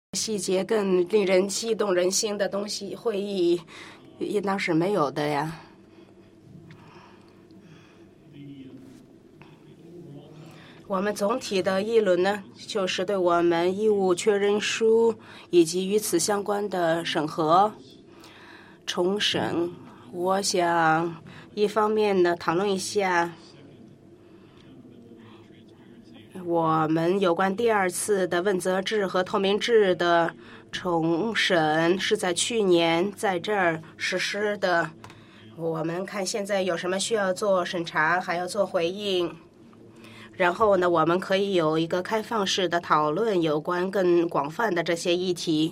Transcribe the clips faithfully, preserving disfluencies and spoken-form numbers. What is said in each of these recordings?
细节更令人激动人心的东西，会议应当是没有的呀。我们总体的议论呢，就是对我们义务确认书以及与此相关的审核、重审。我想一方面呢，讨论一下我们有关第二次的问责制和透明制的重审是在去年在这儿实施的。我们看现在有什么需要做审查，还要做回应。然后呢，我们可以有一个开放式的讨论有关更广泛的这些议题。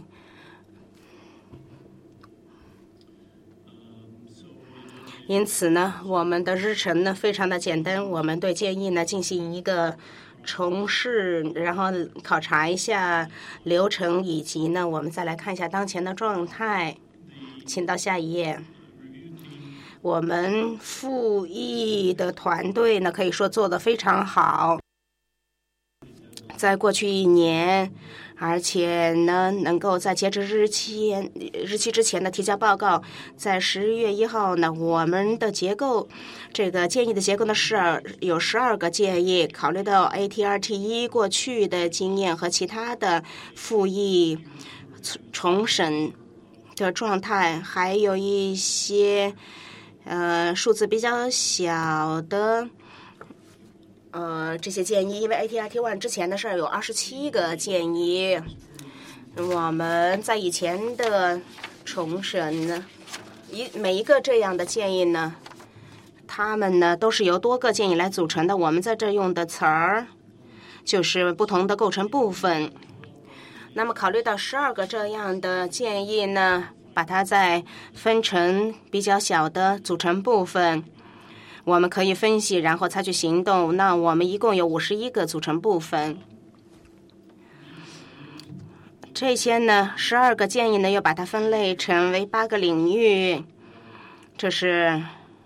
因此呢，我们的日程呢非常的简单，我们对建议呢进行一个重试，然后考察一下流程，以及呢我们再来看一下当前的状态。请到下一页。我们复议的团队呢可以说做得非常好，在过去一年，而且呢能够在截止日期日期之前呢提交报告。在十一月一号呢，我们的结构这个建议的结构呢是有十二个建议，考虑到 A T R T 一过去的经验和其他的复议重审的状态，还有一些呃数字比较小的呃，这些建议，因为 A T R T 一 之前的事儿有二十七个建议，我们在以前的重审呢，一每一个这样的建议呢，他们呢都是由多个建议来组成的。我们在这用的词儿就是不同的构成部分。那么考虑到十二个这样的建议呢，把它再分成比较小的组成部分。我们可以分析，然后采取行动。那我们一共有五十一个组成部分。这些呢，十二个建议呢，又把它分类成为八个领域。这是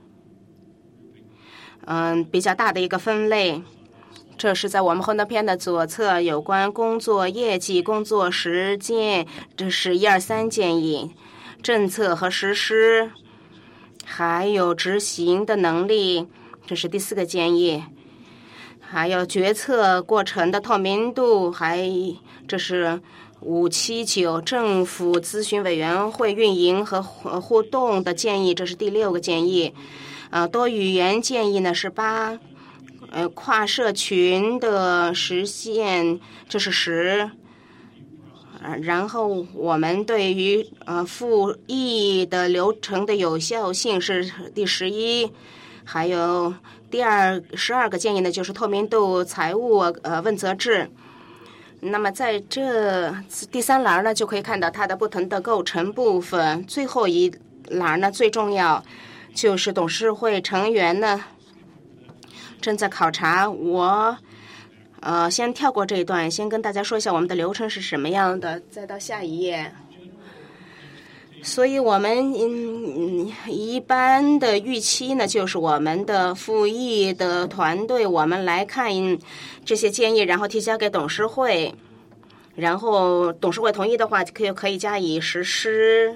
嗯比较大的一个分类。这是在我们幻灯片的左侧，有关工作业绩、工作时间，这是一二三建议，政策和实施。还有执行的能力，这是第四个建议。还有决策过程的透明度，还这是五七九政府咨询委员会运营和互动的建议，这是第六个建议。呃，多语言建议呢是八，呃，跨社群的实现，这是十。然后我们对于呃复议的流程的有效性是第十一，还有第二十二个建议呢，就是透明度、财务呃问责制。那么在这第三栏呢，就可以看到它的不同的构成部分。最后一栏呢，最重要就是董事会成员呢正在考察。我呃，先跳过这一段，先跟大家说一下我们的流程是什么样的，再到下一页。所以我们嗯一般的预期呢，就是我们的复议的团队，我们来看这些建议，然后提交给董事会，然后董事会同意的话，可以可以加以实施。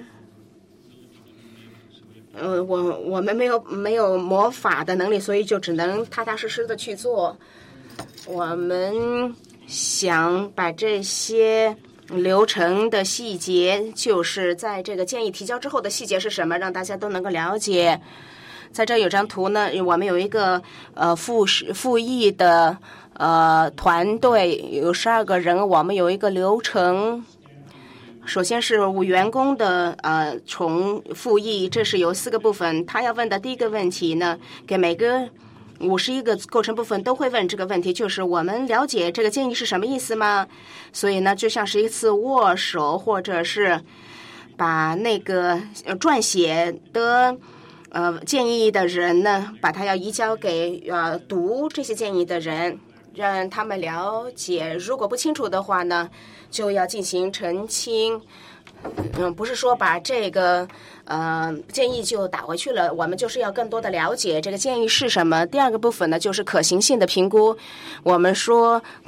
呃，我我们没有没有魔法的能力，所以就只能踏踏实实的去做。我们想把这些流程的细节，就是在这个建议提交之后的细节是什么，让大家都能够了解。在这有张图呢，我们有一个呃复复议的呃团队，有十二个人，我们有一个流程。首先是员工的呃重复议，这是有四个部分。他要问的第一个问题呢，给每个五十一个构成部分都会问这个问题，就是我们了解这个建议是什么意思吗？所以呢，就像是一次握手，或者是把那个撰写的呃建议的人呢，把它要移交给呃读这些建议的人，让他们了解。如果不清楚的话呢，就要进行澄清。嗯，不是说把这个呃建议就打回去了，我们就是要更多的了解这个建议是什么。第二个部分呢，就是可行性的评估。我们说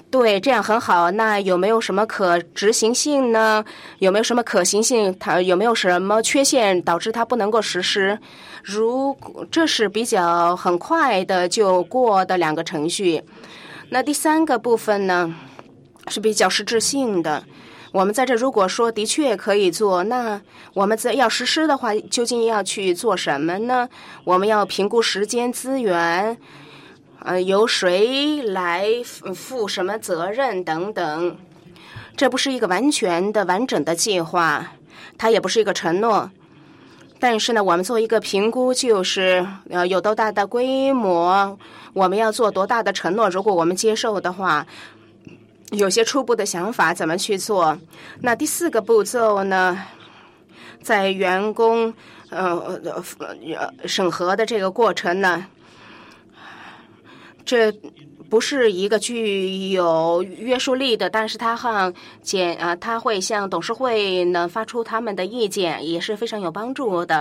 对，这样很好。那有没有什么可执行性呢？有没有什么可行性？它有没有什么缺陷导致它不能够实施？如果这是比较很快的就过的两个程序。那第三个部分呢，是比较实质性的。我们在这如果说的确可以做，那我们在要实施的话，究竟要去做什么呢？我们要评估时间资源。呃，由谁来负什么责任等等，这不是一个完全的完整的计划，它也不是一个承诺。但是呢，我们做一个评估，就是呃有多大的规模，我们要做多大的承诺，如果我们接受的话，有些初步的想法怎么去做。那第四个步骤呢，在员工呃呃审核的这个过程呢，这不是一个具有约束力的，但是它向检啊，它会向董事会呢发出他们的意见，也是非常有帮助的。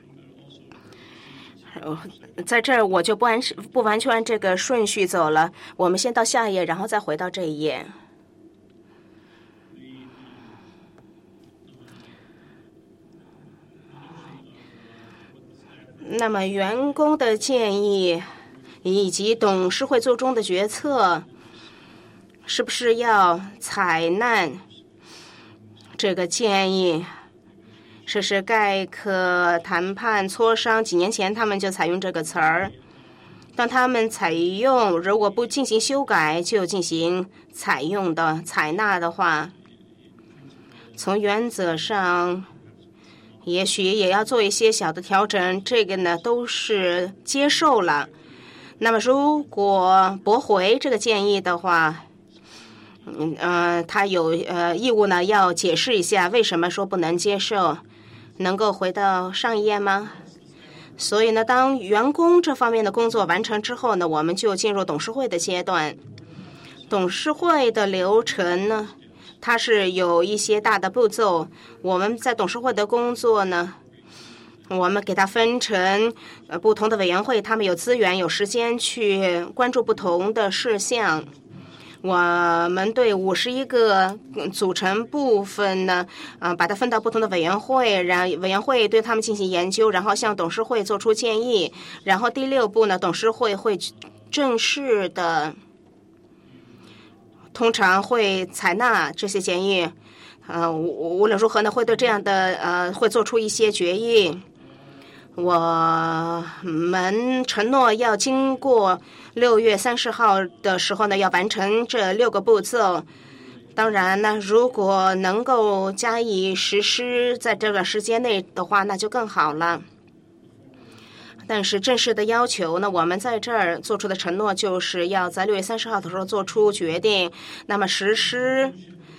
在这儿我就不按不完全按这个顺序走了，我们先到下一页，然后再回到这一页。那么员工的建议以及董事会最终的决策，是不是要采纳这个建议？这是盖克谈判磋商几年前他们就采用这个词儿。当他们采用，如果不进行修改就进行采用的采纳的话，从原则上也许也要做一些小的调整，这个呢都是接受了。那么如果驳回这个建议的话，嗯呃，他有呃义务呢要解释一下为什么说不能接受。能够回到上一页吗？所以呢，当员工这方面的工作完成之后呢，我们就进入董事会的阶段。董事会的流程呢，它是有一些大的步骤。我们在董事会的工作呢，我们给它分成呃不同的委员会，他们有资源有时间去关注不同的事项。我们对五十一个组成部分呢，呃，把它分到不同的委员会，然后委员会对他们进行研究，然后向董事会做出建议。然后第六步呢，董事会会正式的，通常会采纳这些建议。呃，无无论如何呢，会对这样的呃，会做出一些决议。我们承诺要经过六月三十号的时候呢，要完成这六个步骤。当然呢，如果能够加以实施在这个时间内的话，那就更好了。但是正式的要求呢，我们在这儿做出的承诺就是要在六月三十号的时候做出决定。那么实施、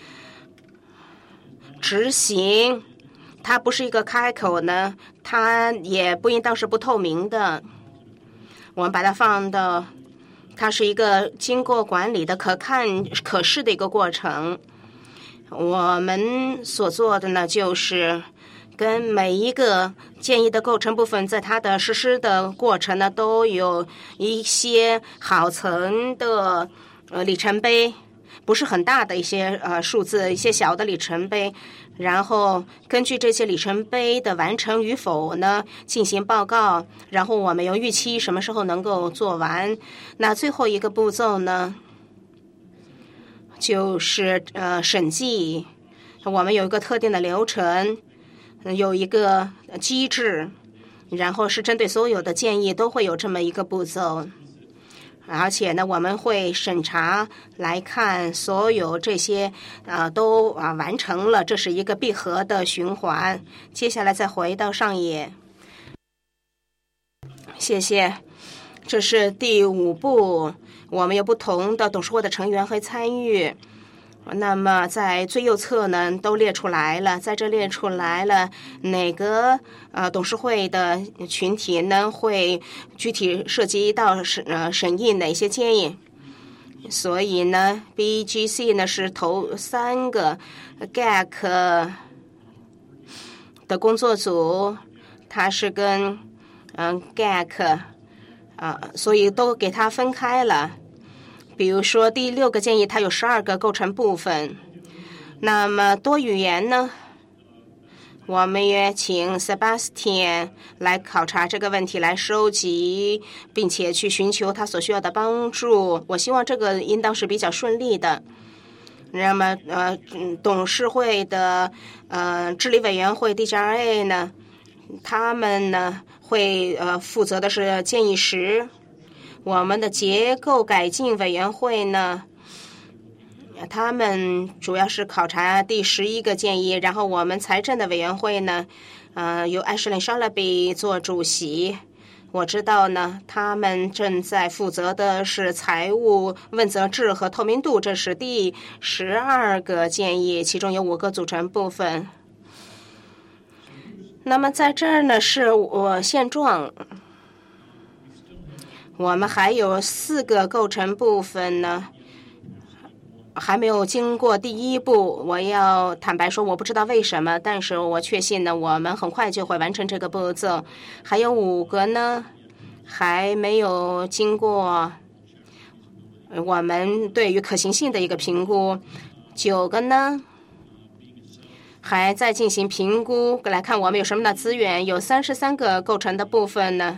执行，它不是一个开口呢，它也不应当是不透明的。我们把它放到，它是一个经过管理的、可看、可视的一个过程。我们所做的呢，就是跟每一个建议的构成部分，在它的实施的过程呢，都有一些好层的呃里程碑。不是很大的一些呃数字，一些小的里程碑，然后根据这些里程碑的完成与否呢进行报告，然后我们有预期什么时候能够做完。那最后一个步骤呢，就是呃审计，我们有一个特定的流程，有一个机制，然后是针对所有的建议都会有这么一个步骤。而且呢，我们会审查来看所有这些啊、呃、都啊完成了，这是一个闭合的循环。接下来再回到上一页，谢谢。这是第五步，我们有不同的董事会的成员会参与。那么在最右侧呢，都列出来了，在这列出来了哪个呃董事会的群体呢会具体涉及到审呃审议哪些建议。所以呢 B G C 呢是头三个 G A C 的工作组，它是跟嗯 G A C 啊、呃，所以都给它分开了。 比如说第六个建议，它有十二个构成部分。那么多语言呢？我们也请 Sebastian 来考察这个问题，来收集，并且去寻求他所需要的帮助。我希望这个应当是比较顺利的。那么，呃，董事会的呃治理委员会 D G R A 呢，他们呢会呃负责的是建议十。我们的结构改进委员会呢，他们主要是考察第十一个建议，然后我们财政的委员会呢，呃，由 Ashley Shalaby 做主席。我知道呢，他们正在负责的是财务问责制和透明度，这是第十二个建议，其中有五个组成部分。那么在这儿呢，是我现状。我们还有四个构成部分呢，还没有经过第一步。我要坦白说，我不知道为什么，但是我确信呢，我们很快就会完成这个步骤。还有五个呢，还没有经过我们对于可行性的一个评估。九个呢，还在进行评估，来看我们有什么的资源。有三十三个构成的部分呢，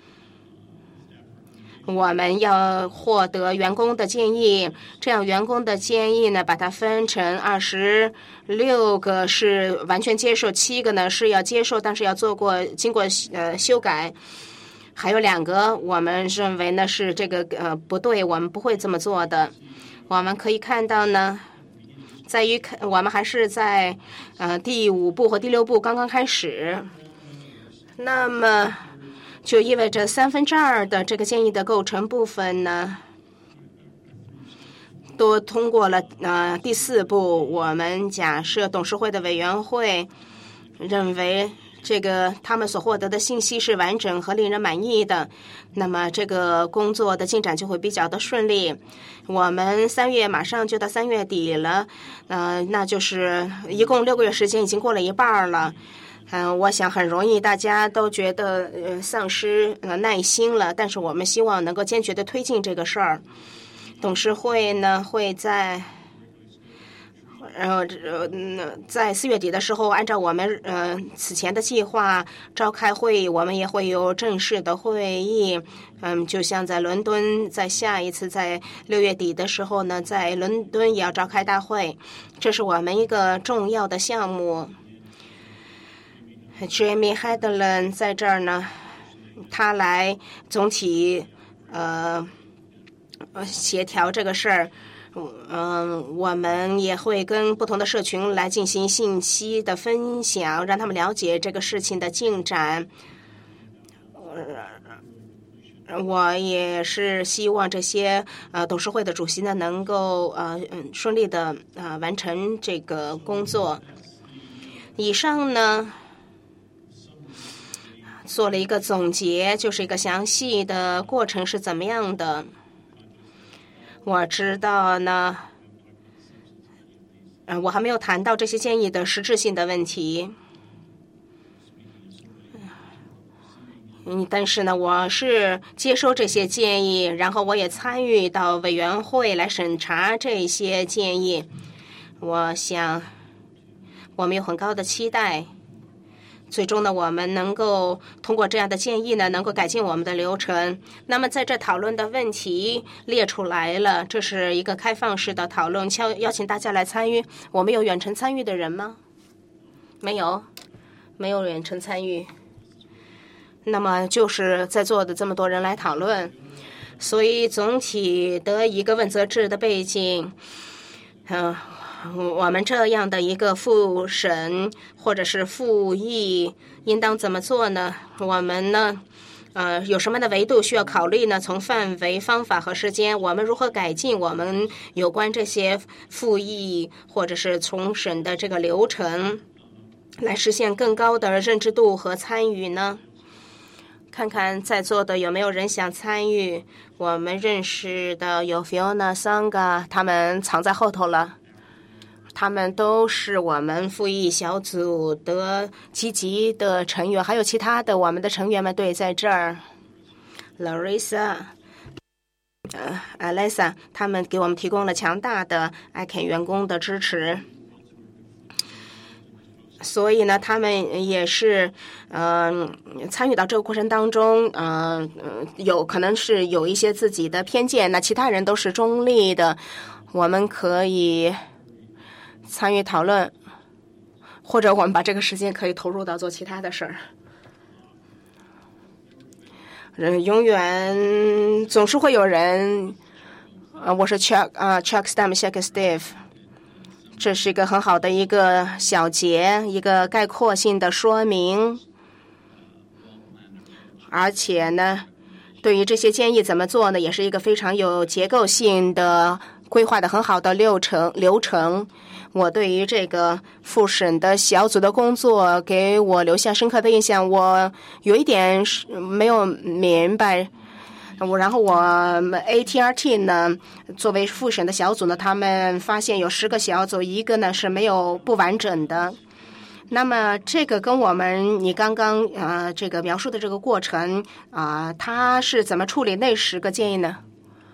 我们要获得员工的建议，这样员工的建议呢，把它分成二十六个是完全接受，七个呢是要接受，但是要做过经过呃修改，还有两个我们认为呢是这个呃不对，我们不会这么做的。我们可以看到呢，在于我们还是在呃第五步和第六步刚刚开始，那么就意味着三分之二的这个建议的构成部分呢，都通过了。呃，第四步，我们假设董事会的委员会认为这个他们所获得的信息是完整和令人满意的，那么这个工作的进展就会比较的顺利。我们三月马上就到三月底了，呃，那就是一共六个月时间已经过了一半了。嗯、呃，我想很容易大家都觉得呃丧失呃耐心了，但是我们希望能够坚决的推进这个事儿。董事会呢会在呃呃在四月底的时候，按照我们呃此前的计划召开会议，我们也会有正式的会议。嗯，就像在伦敦，在下一次在六月底的时候呢，在伦敦也要召开大会，这是我们一个重要的项目。Jamie Hedlund 在这儿呢，他来总体呃协调这个事儿。嗯，我们也会跟不同的社群来进行信息的分享，让他们了解这个事情的进展。我也是希望这些呃董事会的主席呢，能够呃嗯顺利的呃完成这个工作。以上呢，做了一个总结，就是一个详细的过程是怎么样的。我知道呢，呃，我还没有谈到这些建议的实质性的问题。嗯，但是呢，我是接收这些建议，然后我也参与到委员会来审查这些建议。我想，我们有很高的期待。最终呢，我们能够通过这样的建议呢，能够改进我们的流程。那么在这讨论的问题列出来了，这是一个开放式的讨论，邀邀请大家来参与。我们有远程参与的人吗？没有，没有远程参与。那么就是在座的这么多人来讨论，所以总体的一个问责制的背景，嗯、呃。我们这样的一个复审或者是复议应当怎么做呢？我们呢，呃，有什么样的维度需要考虑呢？从范围、方法和时间，我们如何改进我们有关这些复议或者是重审的这个流程，来实现更高的认知度和参与呢？看看在座的有没有人想参与。我们认识的有 Fiona、Sangha， 他们藏在后头了。他们都是我们复议小组的积极的成员，还有其他的我们的成员们对在这儿 ，Larissa， 呃 Alisa 他们给我们提供了强大的 I C A N 员工的支持。所以呢，他们也是嗯、呃、参与到这个过程当中，嗯、呃、有可能是有一些自己的偏见，那其他人都是中立的，我们可以参与讨论，或者我们把这个时间可以投入到做其他的事儿。人永远总是会有人，呃，我是 Chuck 啊、呃、Chuck Stam Shake Steve。这是一个很好的一个小结，一个概括性的说明。而且呢，对于这些建议怎么做呢，也是一个非常有结构性的规划的很好的流程流程。我对于这个复审的小组的工作给我留下深刻的印象，我有一点没有明白。我然后我们 A T R T 呢，作为复审的小组呢，他们发现有十个小组，一个呢是没有不完整的。那么这个跟我们你刚刚呃这个描述的这个过程啊、呃，他是怎么处理那十个建议呢？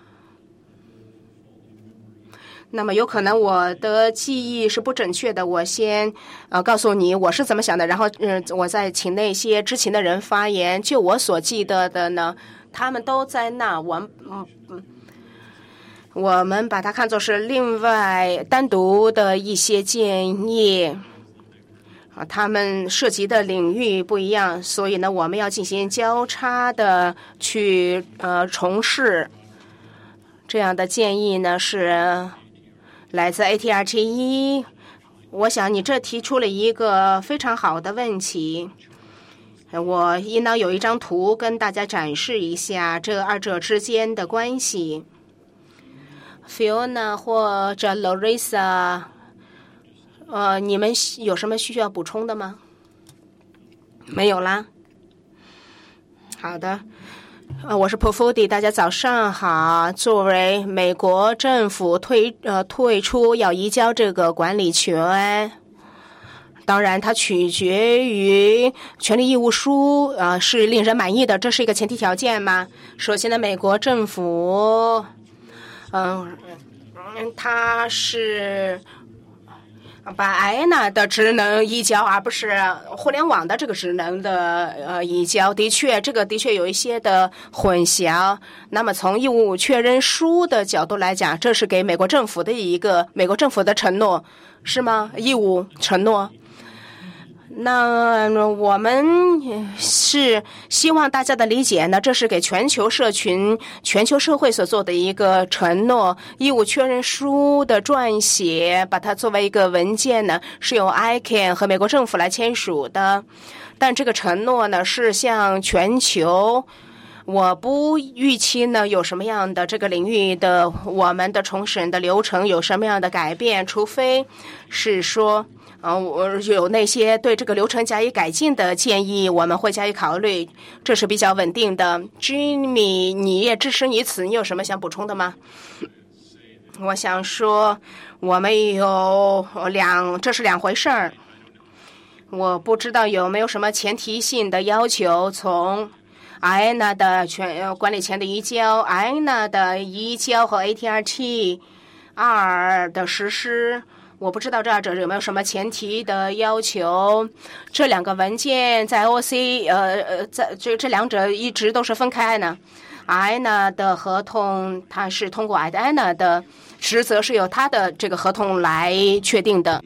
那么有可能我的记忆是不准确的，我先呃告诉你我是怎么想的，然后嗯、呃、我再请那些知情的人发言。就我所记得的呢，他们都在那，我们嗯嗯，我们把它看作是另外单独的一些建议啊，他们涉及的领域不一样，所以呢，我们要进行交叉的去呃从事这样的建议呢，是来自 A T R T 一。我想你这提出了一个非常好的问题。我应当有一张图跟大家展示一下这二者之间的关系。Fiona 或者 Larissa， 呃，你们有什么需要补充的吗？没有啦。好的，呃，我是 Pofudi， 大家早上好。作为美国政府退呃退出要移交这个管理权。当然，它取决于权利义务书，呃，是令人满意的，这是一个前提条件吗？首先呢，美国政府，嗯、呃，它是把艾安娜的职能移交，而不是互联网的这个职能的呃移交。的确，这个的确有一些的混淆。那么从义务确认书的角度来讲，这是给美国政府的一个美国政府的承诺，是吗？义务承诺。那我们是希望大家的理解呢，这是给全球社群、全球社会所做的一个承诺。义务确认书的撰写，把它作为一个文件呢，是由 I C A N 和美国政府来签署的。但这个承诺呢，是向全球。我不预期呢有什么样的这个领域的我们的重审的流程有什么样的改变，除非是说。呃，我有那些对这个流程加以改进的建议，我们会加以考虑，这是比较稳定的。Jimmy， 你也支持于此，你有什么想补充的吗？我想说，我们有两，这是两回事儿。我不知道有没有什么前提性的要求，从 I A N A 的权管理权的移交 ，I A N A 的移交和 A T R T 二的实施。我不知道这二者有没有什么前提的要求。这两个文件在 O C 呃呃，在这这两者一直都是分开呢。I A N A 的合同它是通过 I A N A 的职责是由它的这个合同来确定的。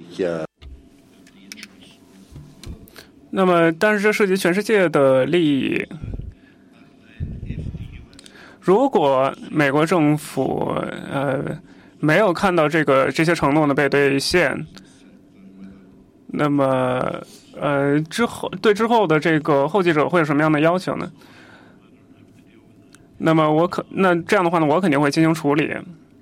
那么，但是这涉及全世界的利益。如果美国政府呃。没有看到这个这些承诺呢被兑现，那么呃之后对之后的这个后继者会有什么样的要求呢？那么我可那这样的话呢，我肯定会进行处理。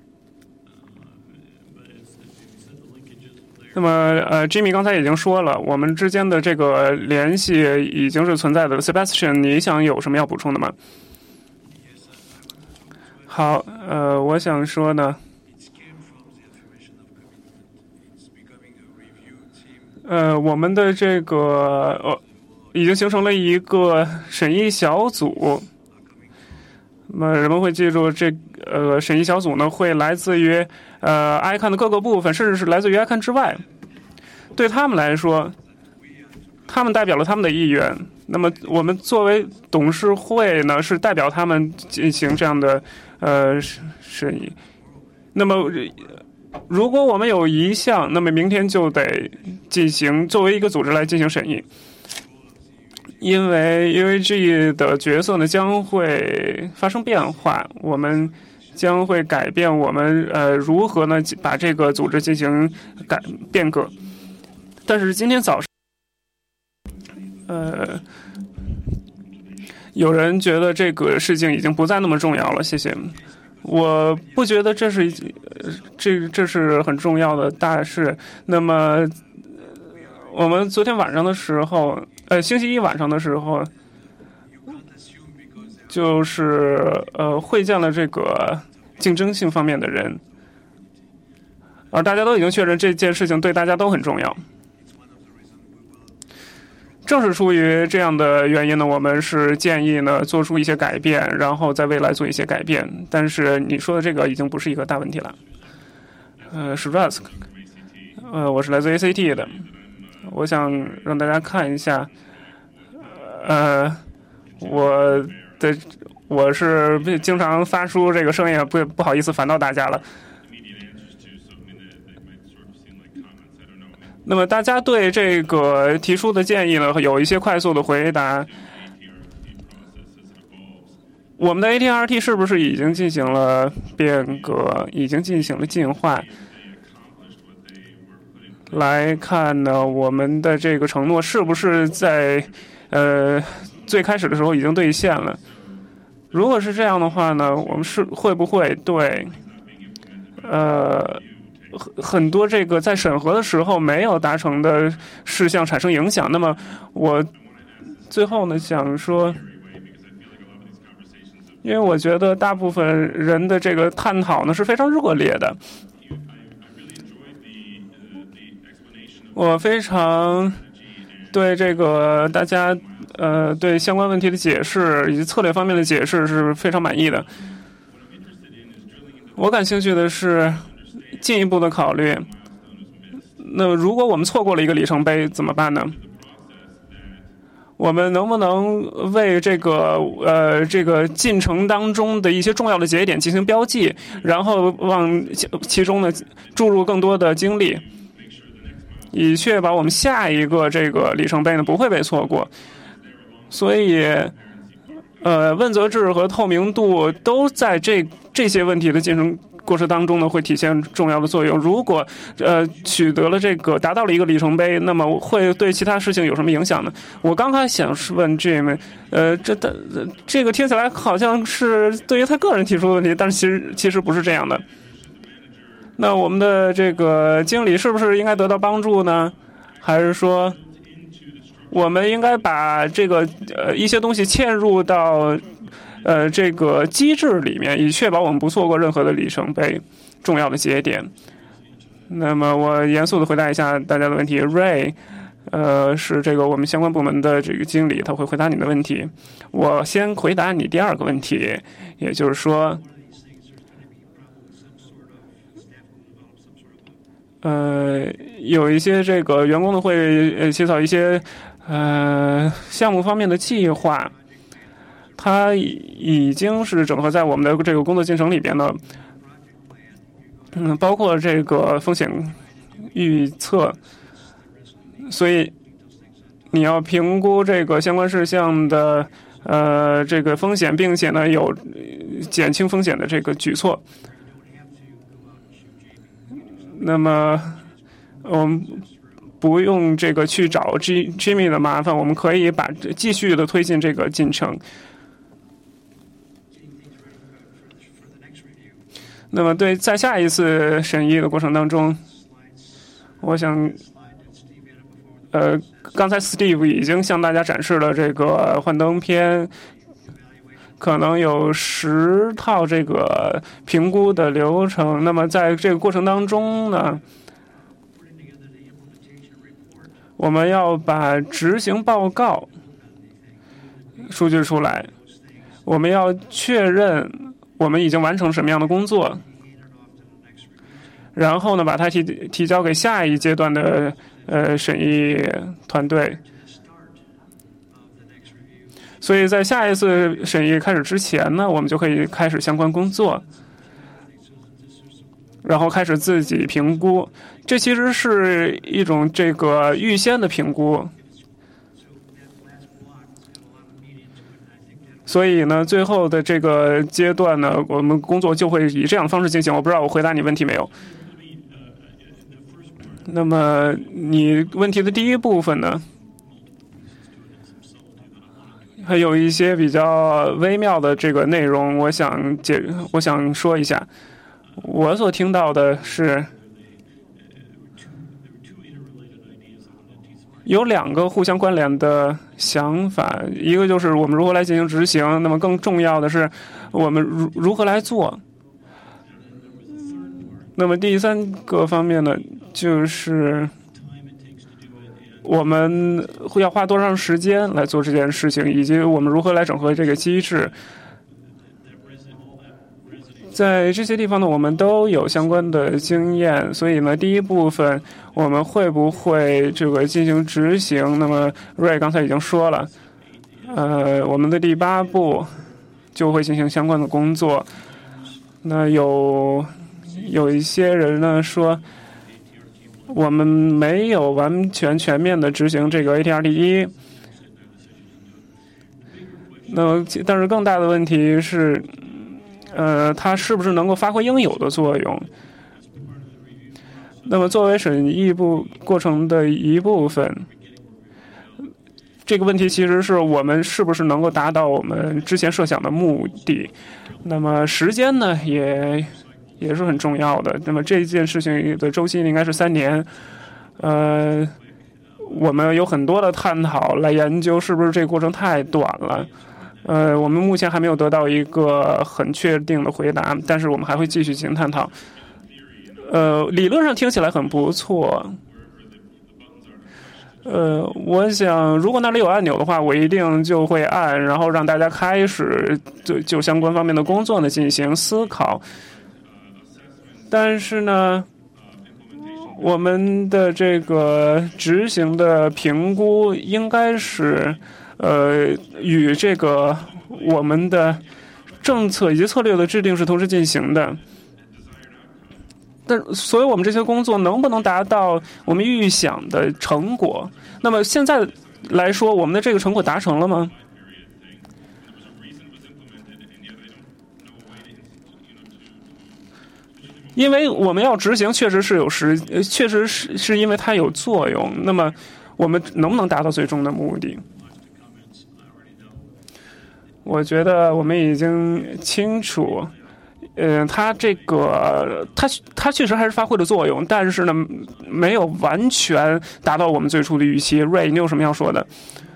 那么呃 ，Jimmy 刚才已经说了，我们之间的这个联系已经是存在的。Sebastian， 你想有什么要补充的吗？好，呃，我想说呢。呃，我们的这个呃，已经形成了一个审议小组。 那么人们会记住这呃审议小组呢会来自于呃 I C A N 的各个部分，甚至是来自于 I C A N 之外。对他们来说，他们代表了他们的意愿。那么我们作为董事会呢，是代表他们进行这样的呃审议。那么如果我们有一项，那么明天就得进行作为一个组织来进行审议。因为 U A G 的角色呢将会发生变化，我们将会改变我们呃如何呢把这个组织进行改变革。但是今天早上，呃，有人觉得这个事情已经不再那么重要了。谢谢。我不觉得这是这这是很重要的大事。那么我们昨天晚上的时候。呃，星期一晚上的时候，就是呃会见了这个竞争性方面的人，而大家都已经确认这件事情对大家都很重要。正是出于这样的原因呢，我们是建议呢做出一些改变，然后在未来做一些改变。但是你说的这个已经不是一个大问题了。呃，是 Rusk， 呃，我是来自 A C T 的。我想让大家看一下，呃，我的我是经常发出这个声音，不不好意思烦到大家了。那么大家对这个提出的建议呢，有一些快速的回答。我们的 A T R T 是不是已经进行了变革，已经进行了进化？来看呢，我们的这个承诺是不是在呃最开始的时候已经兑现了？如果是这样的话呢，我们是会不会对呃很多这个在审核的时候没有达成的事项产生影响？那么我最后呢想说，因为我觉得大部分人的这个探讨呢是非常热烈的。我非常对这个大家呃对相关问题的解释以及策略方面的解释是非常满意的。我感兴趣的是进一步的考虑，那如果我们错过了一个里程碑怎么办呢？我们能不能为这个呃这个进程当中的一些重要的节点进行标记，然后往其中呢注入更多的精力，以确保我们下一个这个里程碑呢不会被错过。所以呃问责制和透明度都在这这些问题的进程过程当中呢会体现重要的作用。如果呃取得了这个达到了一个里程碑，那么会对其他事情有什么影响呢？我刚才想问 Jim， 呃这的这个听起来好像是对于他个人提出的问题，但是其实其实不是这样的。那我们的这个经理是不是应该得到帮助呢？还是说我们应该把这个呃一些东西嵌入到呃这个机制里面，以确保我们不错过任何的里程碑重要的节点？那么我严肃的回答一下大家的问题。 Ray 呃是这个我们相关部门的这个经理，他会回答你的问题。我先回答你第二个问题，也就是说呃，有一些这个员工呢会呃起草一些呃项目方面的计划，它已经是整合在我们的这个工作进程里边的，嗯，包括这个风险预测，所以你要评估这个相关事项的呃这个风险，并且呢有减轻风险的这个举措。那么我们不用这个去找 G Jimmy 的麻烦，我们可以把继续的推进这个进程。那么对在下一次审议的过程当中，我想呃刚才 Steve 已经向大家展示了这个幻灯片，可能有十套这个评估的流程。那么在这个过程当中呢，我们要把执行报告数据出来。 我们要确认我们已经完成什么样的工作，然后呢，把它提提交给下一阶段的呃审议团队。所以在下一次审议开始之前呢，我们就可以开始相关工作，然后开始自己评估。这其实是一种这个预先的评估。所以呢，最后的这个阶段呢，我们工作就会以这样的方式进行。我不知道我回答你问题没有？那么你问题的第一部分呢，还有一些比较微妙的这个内容，我想解，我想说一下。我所听到的是，有两个互相关联的想法，一个就是我们如何来进行执行，那么更重要的是我们如如何来做。那么第三个方面呢，就是我们会要花多长时间来做这件事情，以及我们如何来整合这个机制。在这些地方呢，我们都有相关的经验，所以呢，第一部分我们会不会这个进行执行？那么瑞刚才已经说了，呃，我们的第八步就会进行相关的工作。那有有一些人呢说，我们没有完全全面的执行这个 A T R D 一。那但是更大的问题是，呃，它是不是能够发挥应有的作用？那么作为审议部过程的一部分，这个问题其实是我们是不是能够达到我们之前设想的目的。那么时间呢，也也是很重要的。那么这件事情的周期应该是三年。呃，我们有很多的探讨来研究是不是这个过程太短了。呃，我们目前还没有得到一个很确定的回答，但是我们还会继续进行探讨。呃，理论上听起来很不错。呃，我想如果那里有按钮的话，我一定就会按，然后让大家开始就就相关方面的工作呢进行思考。但是呢，我们的这个执行的评估应该是呃与这个我们的政策以及策略的制定是同时进行的。但所以我们这些工作能不能达到我们预想的成果？那么现在来说，我们的这个成果达成了吗？因为我们要执行，确实是有时，确实是是因为它有作用。那么我们能不能达到最终的目的？我觉得我们已经清楚。呃，它这个，它它确实还是发挥了作用，但是呢，没有完全达到我们最初的预期。瑞，你有什么要说的？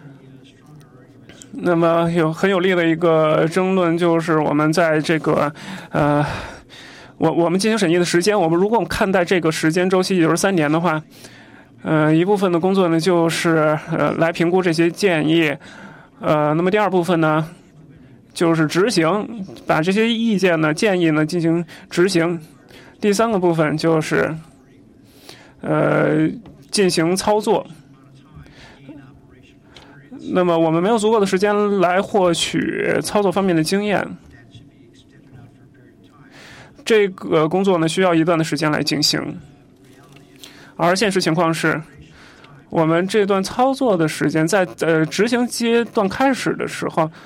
那么有很有力的一个争论就是，我们在这个呃，我我们进行审议的时间，我们如果我们看待这个时间周期，也就是三年的话，呃，一部分的工作呢，就是呃来评估这些建议，呃，那么第二部分呢，就是执行，把这些意见呢、建议呢进行执行。第三个部分就是，呃，进行操作。那么我们没有足够的时间来获取操作方面的经验，这个工作呢需要一段的时间来进行。而现实情况是，我们这段操作的时间在呃执行阶段开始的时候。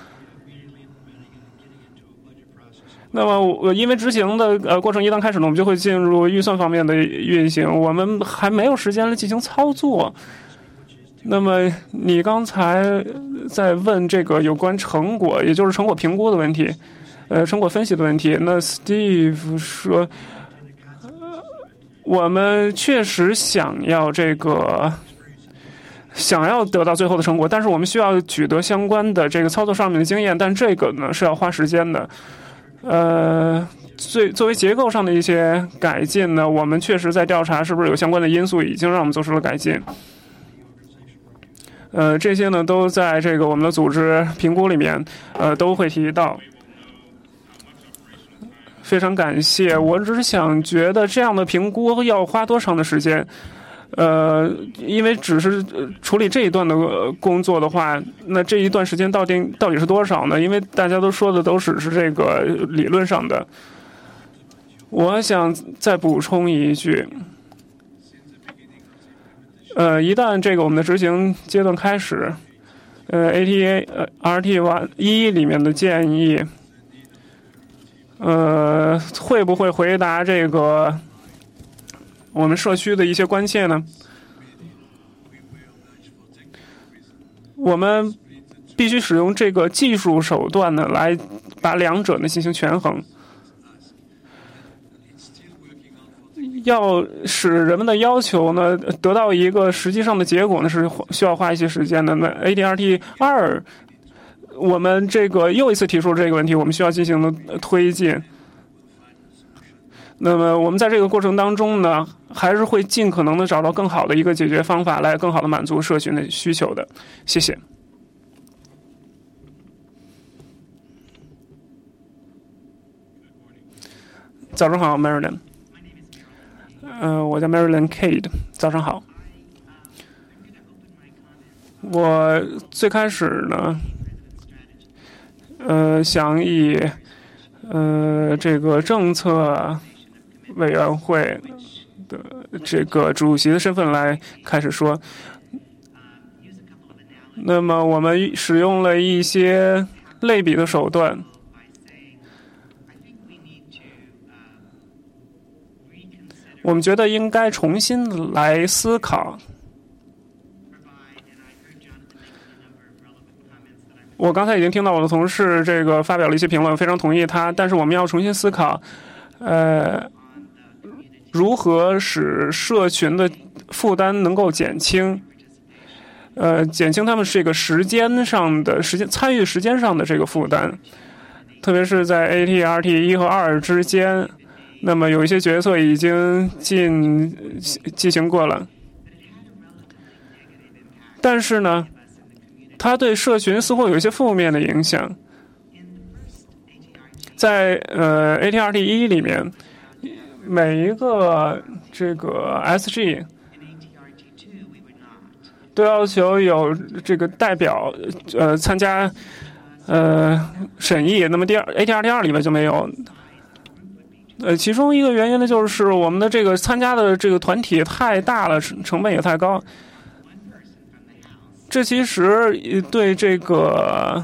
那么我因为执行的呃过程一旦开始呢，我们就会进入预算方面的运行，我们还没有时间来进行操作。那么你刚才在问这个有关成果，也就是成果评估的问题，呃，成果分析的问题。那 Steve 说，我们确实想要这个。想要得到最后的成果，但是我们需要取得相关的这个操作上面的经验，但这个呢是要花时间的。呃，最作为结构上的一些改进呢，我们确实在调查是不是有相关的因素已经让我们做出了改进。 呃，这些呢都在这个我们的组织评估里面，呃，都会提到。非常感谢，我只是想觉得这样的评估要花多长的时间？呃，因为只是处理这一段的工作的话，那这一段时间到底到底是多少呢？因为大家都说的都只是这个理论上的。我想再补充一句，呃，一旦这个我们的执行阶段开始，呃 ，A T A 呃 R T 一里面的建议。呃，会不会回答这个我们社区的一些关切呢？我们必须使用这个技术手段呢，来把两者呢进行权衡。要使人们的要求呢得到一个实际上的结果呢，是需要花一些时间的。那 A D R T 二。我们这个又一次提出这个问题，我们需要进行的推进。那么我们在这个过程当中呢，还是会尽可能的找到更好的一个解决方法，来更好的满足社群的需求的。谢谢。早上好 ，Marilyn。呃，我叫 Marilyn Cade。早上好。我最开始呢。呃，想以呃这个政策委员会的这个主席的身份来开始说。那么我们使用了一些类比的手段，我们觉得应该重新来思考。我刚才已经听到我的同事这个发表了一些评论，非常同意他。但是我们要重新思考，呃，如何使社群的负担能够减轻，呃，减轻他们这个时间上的时间参与时间上的这个负担，特别是在 A T R T 一和二之间，那么有一些决策已经进进行过了，但是呢。它对社群似乎有一些负面的影响。在呃 A T R T 一里面，每一个这个 S G 都要求有这个代表呃参加呃审议，那么第二 A T R T 二里面就没有。呃，其中一个原因呢，就是我们的这个参加的这个团体太大了，成本也太高。这其实对这个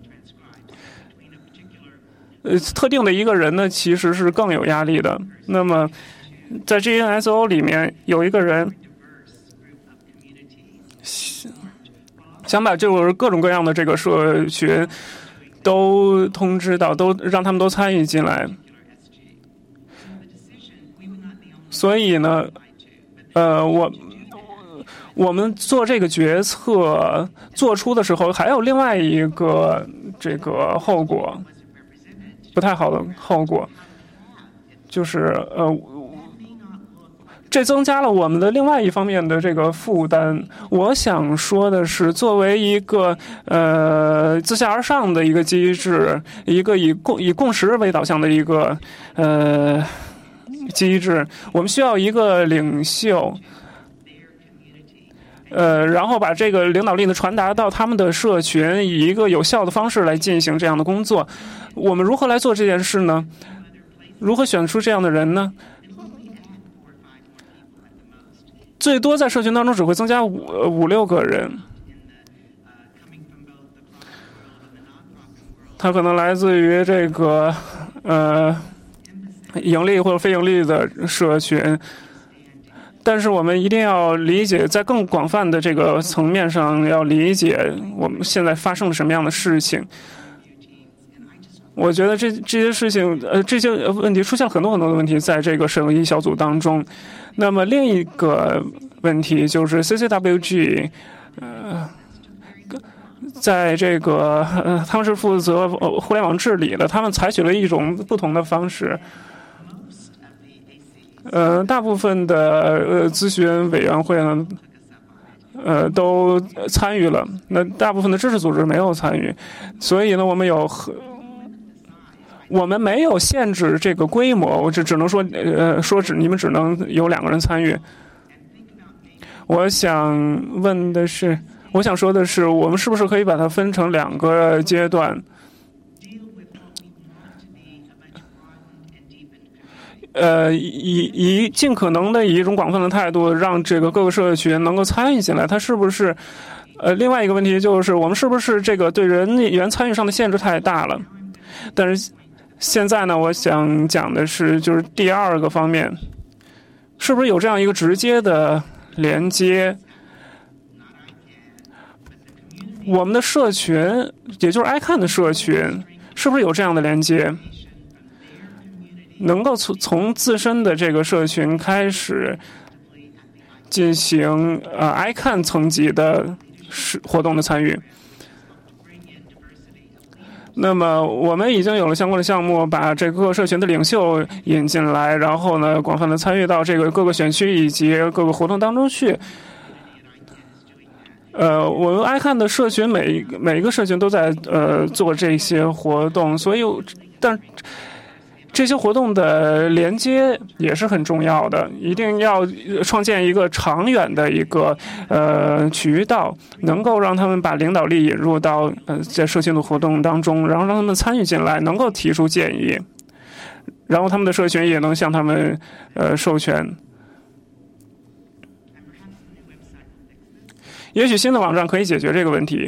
呃特定的一个人呢，其实是更有压力的。那么在 G N S O 里面有一个人想把就是各种各样的这个社群都通知到，都让他们都参与进来。所以呢，呃，我。我们做这个决策做出的时候，还有另外一个这个后果，不太好的后果，就是呃，这增加了我们的另外一方面的这个负担。我想说的是，作为一个呃自下而上的一个机制，一个以共以共识为导向的一个呃机制，我们需要一个领袖。呃，然后把这个领导力呢传达到他们的社群，以一个有效的方式来进行这样的工作。我们如何来做这件事呢？如何选出这样的人呢？最多在社群当中只会增加五五六个人，他可能来自于这个呃盈利或者非盈利的社群。但是我们一定要理解，在更广泛的这个层面上，要理解我们现在发生了什么样的事情。我觉得这这些事情，呃，这些问题出现了很多很多的问题，在这个审议小组当中。那么另一个问题就是 C C W G， 呃，在这个呃，他们是负责互联网治理的，他们采取了一种不同的方式。呃，大部分的呃咨询委员会呢， 呃都参与了，那大部分的知识组织没有参与，所以呢，我们有我们没有限制这个规模，我只只能说呃说只你们只能有两个人参与。我想问的是，我想说的是，我们是不是可以把它分成两个阶段？呃，以以尽可能的以一种广泛的态度，让这个各个社群能够参与进来。它是不是？呃，另外一个问题就是，我们是不是这个对人员参与上的限制太大了？但是现在呢，我想讲的是，就是第二个方面，是不是有这样一个直接的连接？我们的社群，也就是 iCAN 的社群，是不是有这样的连接？能够从从自身的这个社群开始进行呃 iCAN 层级的活动的参与。那么我们已经有了相关的项目，把这个社群的领袖引进来，然后呢，广泛的参与到这个各个选区以及各个活动当中去。呃，我们 iCAN 的社群每每一个社群都在呃做这些活动，所以但。这些活动的连接也是很重要的，一定要创建一个长远的一个呃渠道，能够让他们把领导力引入到呃在社群的活动当中，然后让他们参与进来，能够提出建议，然后他们的社群也能向他们呃授权。也许新的网站可以解决这个问题。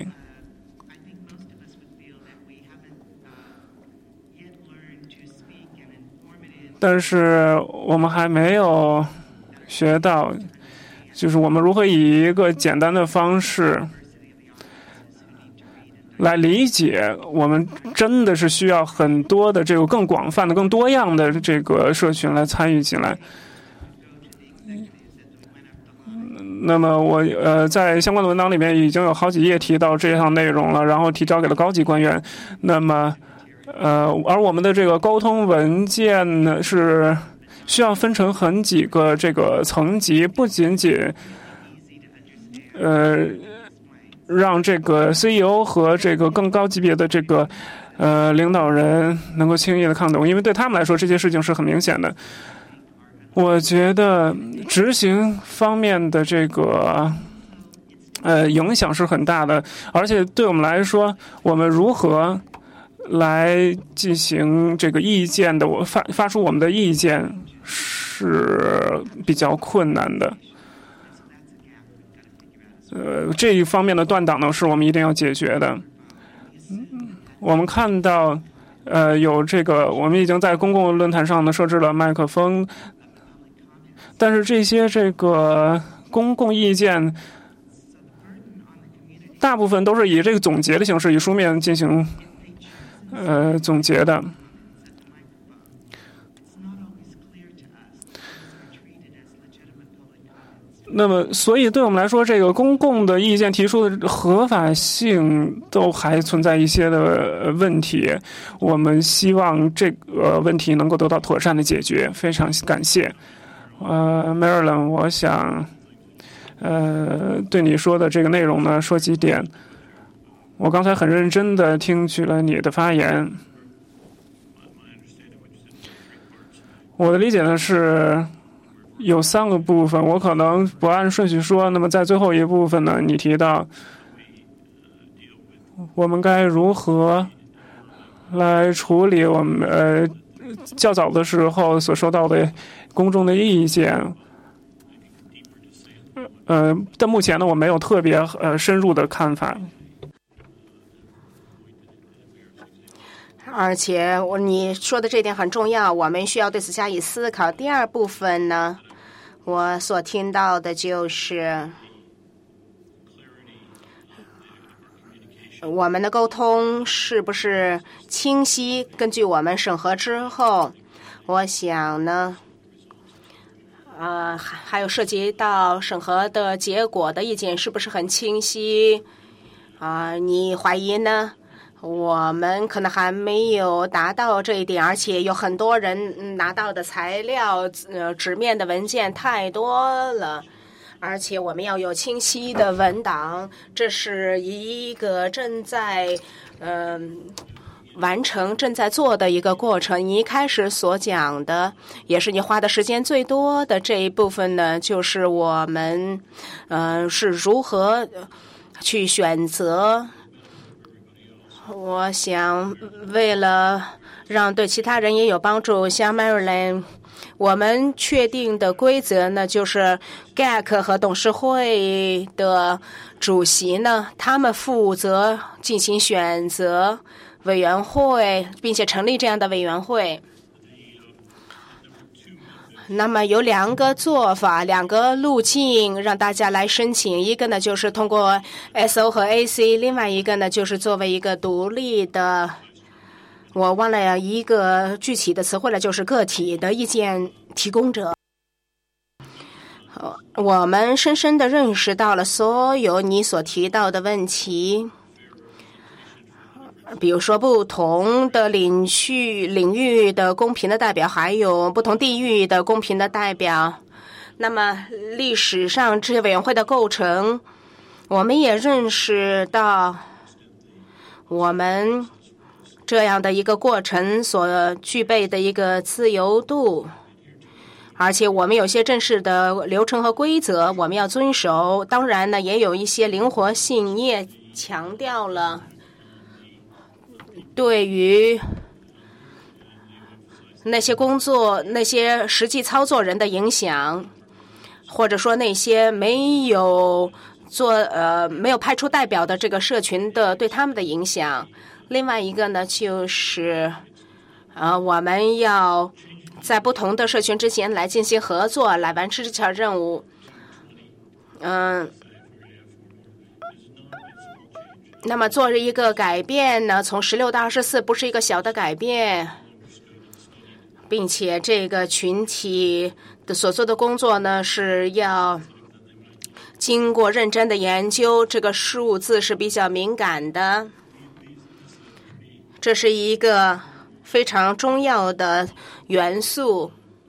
但是我们还没有学到，就是我们如何以一个简单的方式来理解，我们真的是需要很多的这个更广泛的、更多样的这个社群来参与进来。那么我呃在相关的文档里面已经有好几页提到这项内容了，然后提交给了高级官员。那么呃，而我们的这个沟通文件呢，是需要分成很几个这个层级，不仅仅呃让这个 C E O 和这个更高级别的这个呃领导人能够轻易的看懂，因为对他们来说这些事情是很明显的。我觉得执行方面的这个呃影响是很大的，而且对我们来说，我们如何来进行这个意见的，我发发出我们的意见是比较困难的。呃，这一方面的断档呢，是我们一定要解决的。我们看到，呃，有这个，我们已经在公共论坛上呢设置了麦克风，但是这些这个公共意见，大部分都是以这个总结的形式，以书面进行。呃，总结的。那么，所以对我们来说，这个公共的意见提出的合法性都还存在一些的问题。我们希望这个问题能够得到妥善的解决。非常感谢。呃 ，Marilyn， 我想，呃，对你说的这个内容呢，说几点。我刚才很认真的听取了你的发言。我的理解呢是有三个部分，我可能不按顺序说。那么在最后一部分呢，你提到我们该如何来处理我们呃较早的时候所收到的公众的意见。呃，但目前呢，我没有特别呃深入的看法。 而且我你说的这点很重要，我们需要对此加以思考。第二部分呢，我所听到的就是我们的沟通是不是清晰？根据我们审核之后，我想呢，呃，还有涉及到审核的结果的意见是不是很清晰？啊、呃，你怀疑呢？我们可能还没有达到这一点，而且有很多人拿到的材料，呃，纸面的文件太多了， 而且我们要有清晰的文档。这是一个正在嗯、呃完成正在做的一个过程。你一开始所讲的，也是你花的时间最多的这一部分呢，就是我们，嗯、呃，是如何去选择。我想，为了让对其他人也有帮助，像 Maryland， 我们确定的规则呢，就是 G A C 和董事会的主席呢，他们负责进行选择。委员会，并且成立这样的委员会。那么有两个做法，两个路径让大家来申请。一个呢就是通过 S O 和 A C， 另外一个呢就是作为一个独立的，我忘了一个具体的词汇了，就是个体的意见提供者。我们深深地认识到了所有你所提到的问题。比如说不同的领域领域的公平的代表，还有不同地域的公平的代表。那么历史上这些委员会的构成，我们也认识到我们这样的一个过程所具备的一个自由度，而且我们有些正式的流程和规则我们要遵守。当然呢，也有一些灵活性，你也强调了对于那些工作、那些实际操作人的影响，或者说那些没有做呃没有派出代表的这个社群的对他们的影响。另外一个呢，就是呃我们要在不同的社群之间来进行合作，来完成这项任务。嗯、呃。那么做一个改变呢，从十六到二十四不是一个小的改变，并且这个群体的所做的工作呢是要经过认真的研究，这个数字是比较敏感的，这是一个非常重要的元素，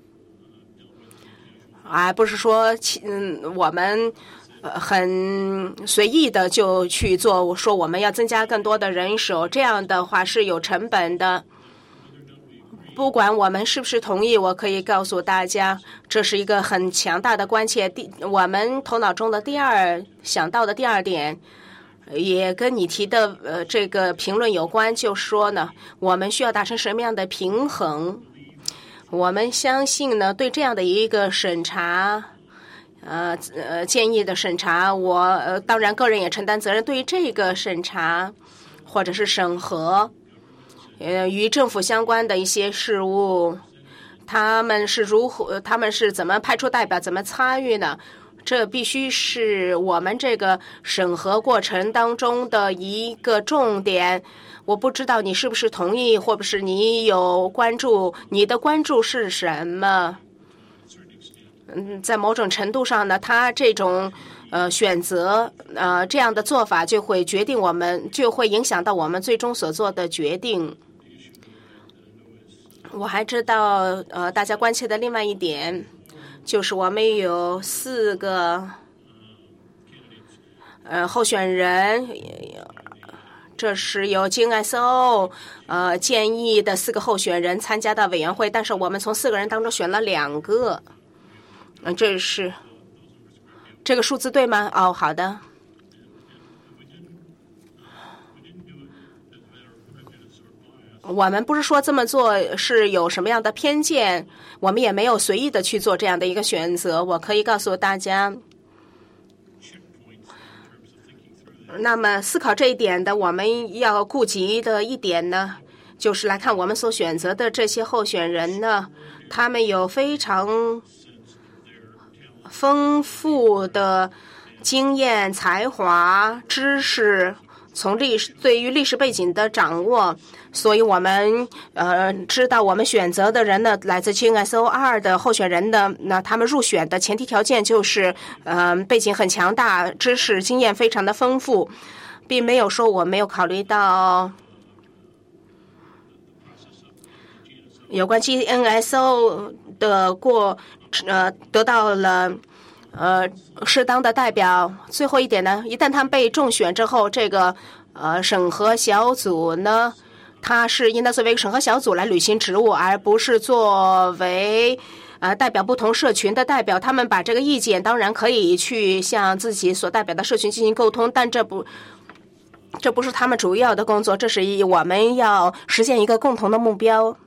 而不是说嗯我们很随意的就去做，说我们要增加更多的人手，这样的话是有成本的。不管我们是不是同意，我可以告诉大家，这是一个很强大的关切。第，我们头脑中的第二想到的第二点，也跟你提的呃这个评论有关，就说呢，我们需要达成什么样的平衡？我们相信呢，对这样的一个审查。呃呃，建议的审查，我呃当然个人也承担责任。对于这个审查或者是审核，呃，与政府相关的一些事务，他们是如何，他们是怎么派出代表，怎么参与呢？这必须是我们这个审核过程当中的一个重点。我不知道你是不是同意，或者是你有关注，你的关注是什么？嗯，在某种程度上呢，他这种呃选择呃这样的做法就会决定我们，就会影响到我们最终所做的决定。我还知道呃大家关切的另外一点，就是我们有四个呃候选人，这是由 G N S O 呃建议的四个候选人参加到委员会，但是我们从四个人当中选了两个。嗯，这是这个数字对吗？哦，好的。我们不是说这么做是有什么样的偏见，我们也没有随意的去做这样的一个选择。我可以告诉大家，那么思考这一点的，我们要顾及的一点呢，就是来看我们所选择的这些候选人呢，他们有非常丰富的经验、才华、知识，从历史对于历史背景的掌握，所以我们呃知道我们选择的人呢，来自 G N S O 二的候选人呢，那他们入选的前提条件就是呃背景很强大，知识经验非常的丰富，并没有说我没有考虑到有关 G N S O 的过呃得到了呃适当的代表。最后一点呢，一旦他们被中选之后，这个呃审核小组呢，它是应当作为一个审核小组来履行职务，而不是作为呃代表不同社群的代表。他们把这个意见当然可以去向自己所代表的社群进行沟通，但这不这不是他们主要的工作，这是以我们要实现一个共同的目标，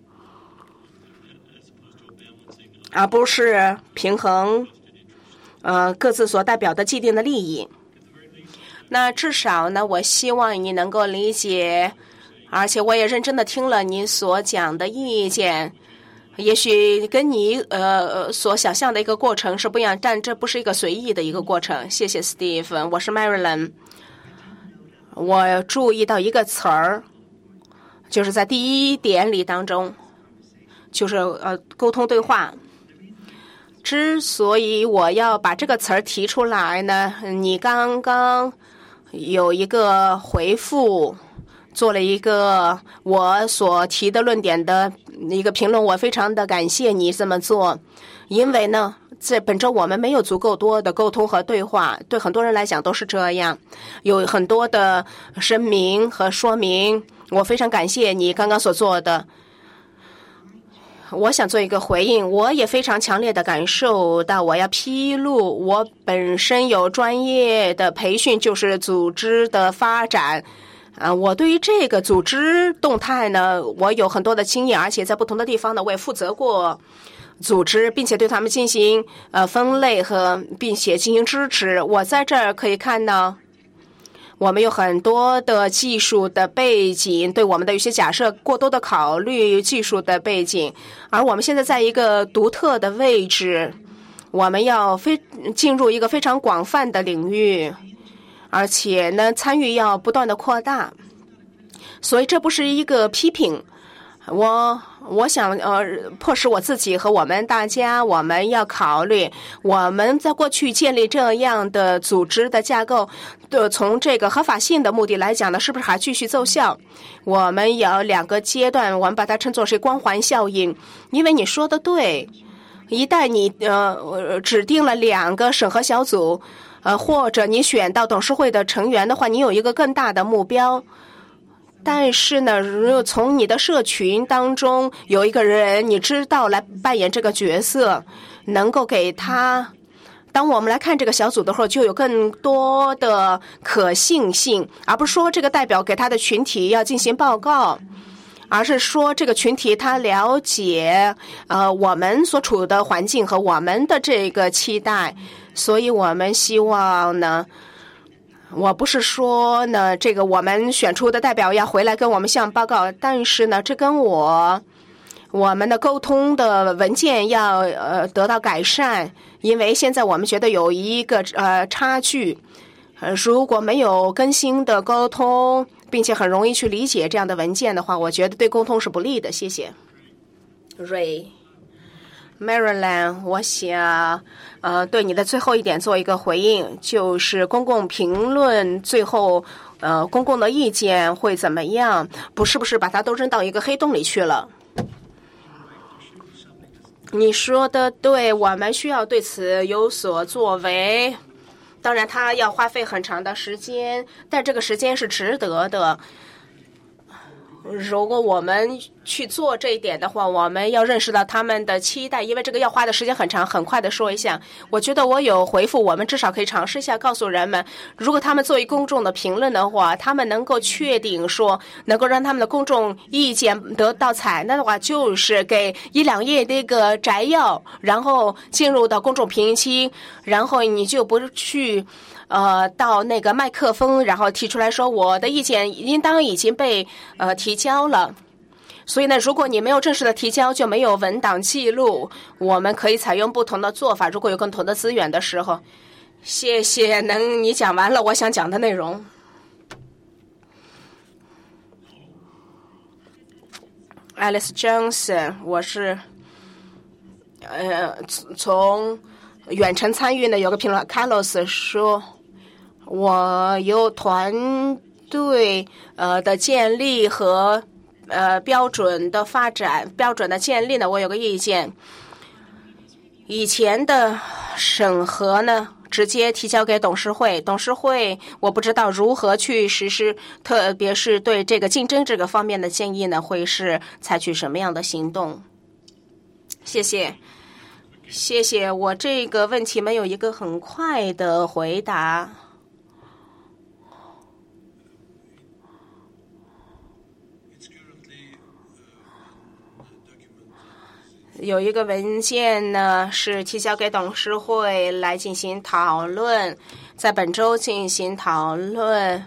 而不是平衡呃各自所代表的既定的利益。那至少呢，我希望你能够理解，而且我也认真的听了你所讲的意见。也许跟你呃所想象的一个过程是不一样，但这不是一个随意的一个过程。谢谢 Steve， 我是 Marilyn。我注意到一个词儿，就是在第一典礼当中，就是呃沟通对话。之所以我要把这个词儿提出来呢，你刚刚有一个回复，做了一个我所提的论点的一个评论，我非常的感谢你这么做，因为呢，在本周我们没有足够多的沟通和对话，对很多人来讲都是这样，有很多的声明和说明，我非常感谢你刚刚所做的。我想做一个回应，我也非常强烈的感受到，我要披露我本身有专业的培训，就是组织的发展。啊，我对于这个组织动态呢，我有很多的经验，而且在不同的地方呢，我也负责过组织，并且对他们进行呃分类和并且进行支持。我在这儿可以看到，我们有很多的技术的背景，对我们的有些假设过多的考虑技术的背景，而我们现在在一个独特的位置，我们要非进入一个非常广泛的领域，而且呢，参与要不断的扩大，所以这不是一个批评。我我想呃，迫使我自己和我们大家，我们要考虑，我们在过去建立这样的组织的架构，的从这个合法性的目的来讲呢，是不是还继续奏效？我们有两个阶段，我们把它称作是光环效应，因为你说的对，一旦你呃指定了两个审核小组，呃或者你选到董事会的成员的话，你有一个更大的目标。但是呢，如果从你的社群当中有一个人你知道来扮演这个角色，能够给他，当我们来看这个小组的时候，就有更多的可信性，而不是说这个代表给他的群体要进行报告，而是说这个群体他了解呃我们所处的环境和我们的这个期待，所以我们希望呢，我不是说呢，这个我们选出的代表要回来跟我们向报告，但是呢，这跟我我们的沟通的文件要呃得到改善，因为现在我们觉得有一个呃差距，呃如果没有更新的沟通，并且很容易去理解这样的文件的话，我觉得对沟通是不利的。谢谢。Ray。Marilyn， 我想呃对你的最后一点做一个回应，就是公共评论最后呃公共的意见会怎么样，不是不是把它都扔到一个黑洞里去了。你说的对，我们需要对此有所作为，当然它要花费很长的时间，但这个时间是值得的。如果我们去做这一点的话，我们要认识到他们的期待，因为这个要花的时间很长。很快的说一下，我觉得我有回复，我们至少可以尝试一下告诉人们，如果他们作为公众的评论的话，他们能够确定说能够让他们的公众意见得到采纳的话，就是给一两页那个摘要，然后进入到公众评期，然后你就不去呃，到那个麦克风，然后提出来说我的意见应当已经被呃提交了。所以呢，如果你没有正式的提交，就没有文档记录。我们可以采用不同的做法，如果有更多的资源的时候。谢谢，能你讲完了我想讲的内容。Alice Johnson， 我是呃从远程参与呢，有个评论 Carlos 说，我有团队呃的建立和呃标准的发展，标准的建立呢，我有个意见。以前的审核呢，直接提交给董事会。董事会我不知道如何去实施，特别是对这个竞争这个方面的建议呢，会是采取什么样的行动？谢谢，谢谢。我这个问题没有一个很快的回答。有一个文件呢，是提交给董事会来进行讨论，在本周进行讨论。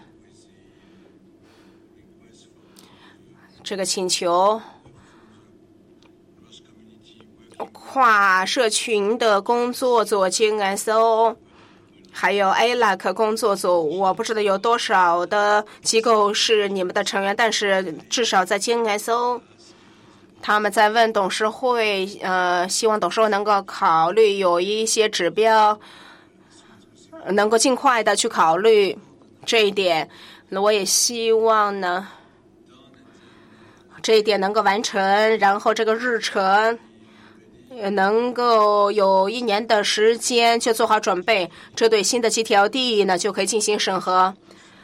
这个请求跨社群的工作组 G N S O， 还有 A L A C 工作组，我不知道有多少的机构是你们的成员，但是至少在 G N S O。他们在问董事会，呃，希望董事会能够考虑有一些指标，能够尽快的去考虑这一点。那我也希望呢，这一点能够完成，然后这个日程能够有一年的时间就做好准备，这对新的 G T L D 呢就可以进行审核。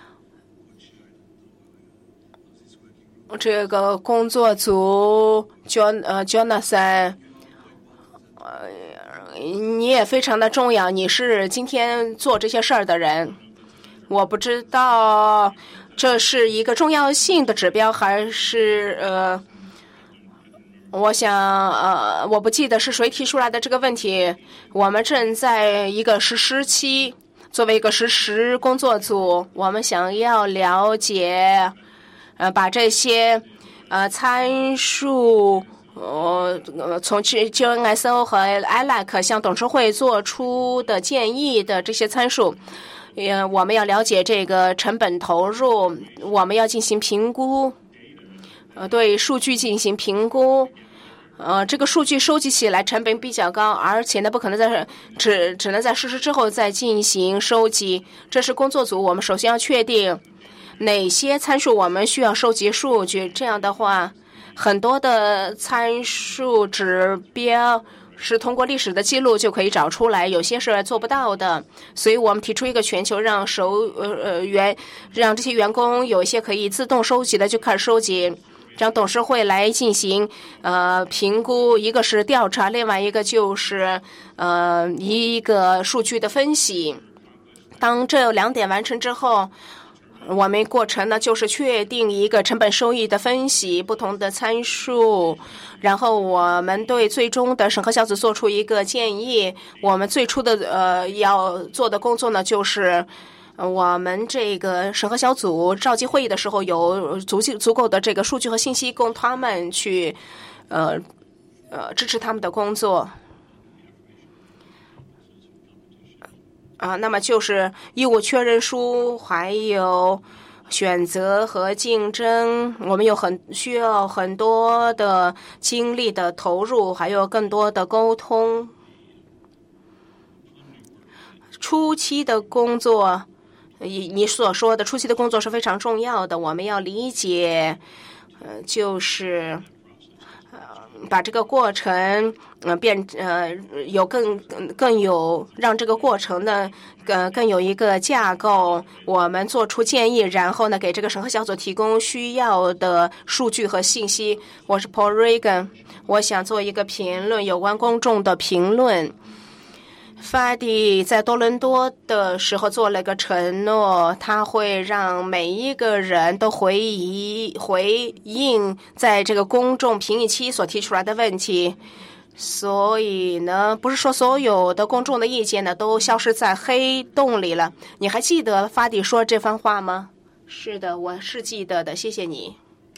这个工作组 John 呃 Jonathan， 呃，你也非常的重要，你是今天做这些事儿的人。我不知道这是一个重要性的指标，还是呃，我想呃，我不记得是谁提出来的这个问题。我们正在一个实施期，作为一个实施工作组，我们想要了解。呃，把这些呃参数，呃，从 G N S O 和 A L A C 向董事会做出的建议的这些参数，呃，我们要了解这个成本投入，我们要进行评估，呃，对数据进行评估。呃，这个数据收集起来成本比较高，而且呢，不可能在只只能在实施之后再进行收集。这是工作组，我们首先要确定。哪些参数我们需要收集数据？这样的话，很多的参数指标是通过历史的记录就可以找出来，有些是做不到的。所以我们提出一个全球让收呃呃员让这些员工有一些可以自动收集的就开始收集，让董事会来进行呃评估。一个是调查，另外一个就是呃一个数据的分析。当这两点完成之后。我们过程呢，就是确定一个成本收益的分析，不同的参数，然后我们对最终的审核小组做出一个建议。我们最初的呃要做的工作呢，就是我们这个审核小组召集会议的时候，有足足够的这个数据和信息供他们去呃呃支持他们的工作。啊，那么就是义务确认书，还有选择和竞争，我们有很需要很多的精力的投入，还有更多的沟通。初期的工作，你你所说的初期的工作是非常重要的，我们要理解，呃，就是。把这个过程，呃，变呃有更更有让这个过程呢，呃更有一个架构。我们做出建议，然后呢，给这个审核小组提供需要的数据和信息。我是 Paul Regan， 我想做一个评论，有关公众的评论。法迪在多伦多的时候做了个承诺，他会让每一个人都回忆回应在这个公众评议期所提出来的问题。所以呢，不是说所有的公众的意见呢都消失在黑洞里了。你还记得法迪说这番话吗？是的，我是记得的，谢谢你。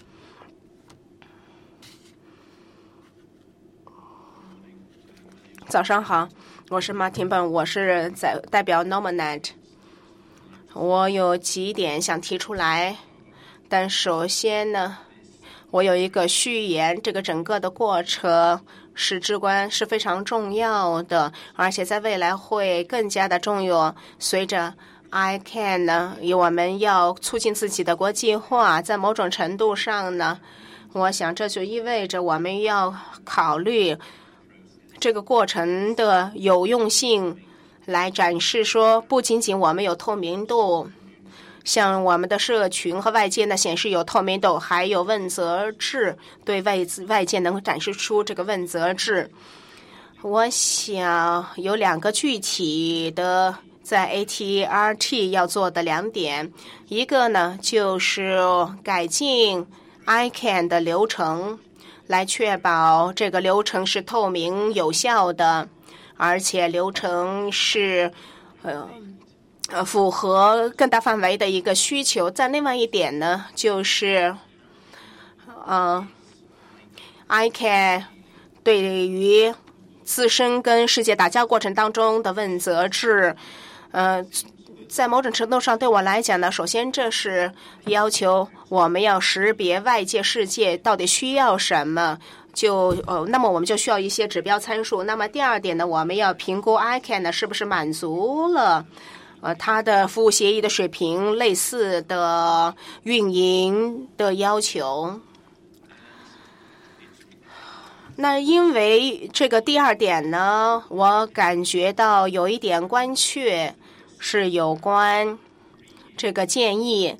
早上好。我是马廷本，我是在代表 Nominate。我有几点想提出来，但首先呢，我有一个序言，这个整个的过程是至关是非常重要的，而且在未来会更加的重要。随着 I C A N 呢，我们要促进自己的国际化，在某种程度上呢，我想这就意味着我们要考虑。 这个过程的有用性，来展示说，不仅仅我们有透明度，像我们的社群和外界呢显示有透明度，还有问责制，对外外界能够展示出这个问责制。我想有两个具体的在 A T R T 要做的两点，一个呢就是改进 I C A N 的流程，来确保这个流程是透明有效的，而且流程是呃呃符合更大范围的一个需求。在另外一点呢，就是呃 I C A N 对于自身跟世界打交过程当中的问责制，呃，在某种程度上对我来讲呢，首先这是要求我们要识别外界世界到底需要什么，就呃，那么我们就需要一些指标参数。那么第二点呢，我们要评估 I C A N 呢是不是满足了呃它的服务协议的水平类似的运营的要求。那因为这个第二点呢，我感觉到有一点关切，是有关这个建议。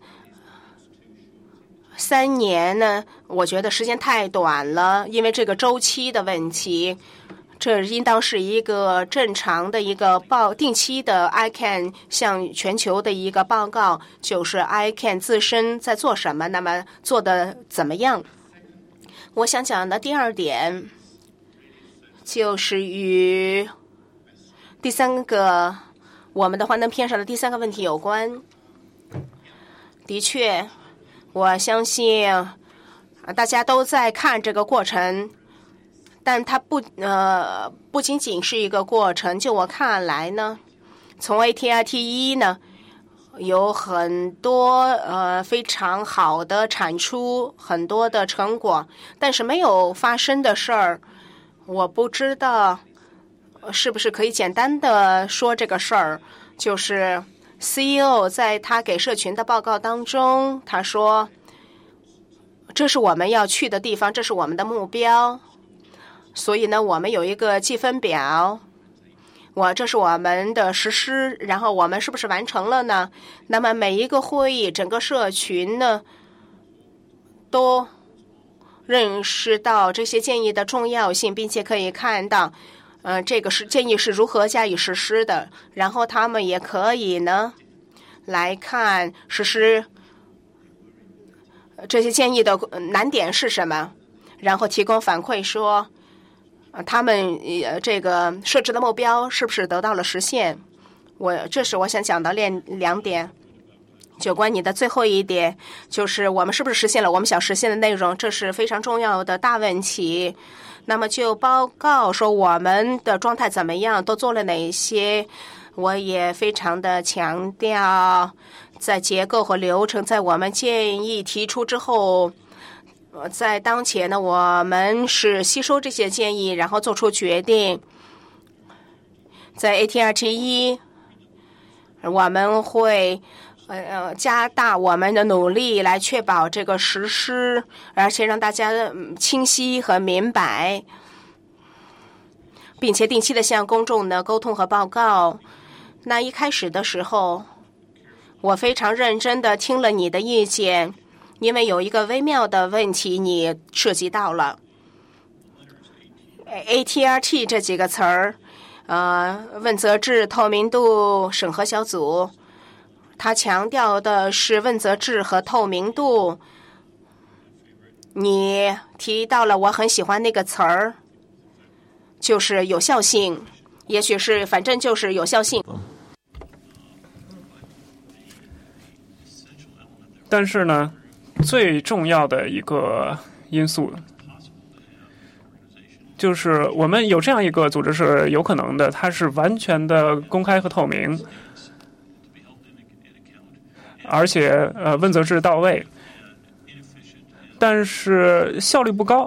三年呢，我觉得时间太短了，因为这个周期的问题，这应当是一个正常的一个报定期的 I C A N 向全球的一个报告，就是 I C A N 自身在做什么，那么做的怎么样。我想讲的第二点就是与第三个我们的幻灯片上的第三个问题有关。的确，我相信大家都在看这个过程，但它不呃不仅仅是一个过程。就我看来呢，从 A T R T 一呢有很多呃非常好的产出，很多的成果，但是没有发生的事儿，我不知道是不是可以简单的说这个事儿。就是 C E O 在他给社群的报告当中，他说这是我们要去的地方，这是我们的目标，所以呢我们有一个计分表，我这是我们的实施，然后我们是不是完成了呢？那么每一个会议，整个社群呢，都认识到这些建议的重要性，并且可以看到，呃，这个是建议是如何加以实施的。然后他们也可以呢，来看实施这些建议的难点是什么，然后提供反馈说，他们呃这个设置的目标是不是得到了实现？我这是我想讲的两两点。有关你的最后一点，就是我们是不是实现了我们想实现的内容，这是非常重要的大问题。那么就报告说我们的状态怎么样，都做了哪些。我也非常的强调，在结构和流程，在我们建议提出之后，在当前呢，我们是吸收这些建议，然后做出决定。在 A T R T 一，我们会呃加大我们的努力，来确保这个实施，而且让大家清晰和明白，并且定期的向公众呢沟通和报告。那一开始的时候，我非常认真的听了你的意见。因为有一个微妙的问题你涉及到了 A T R T 这几个词儿，呃，问责制、透明度、审核小组，它强调的是问责制和透明度。你提到了我很喜欢那个词儿，就是有效性，也许是反正就是有效性。 但是呢，最重要的一个因素就是我们有这样一个组织是有可能的，它是完全的公开和透明，而且呃问责制到位，但是效率不高。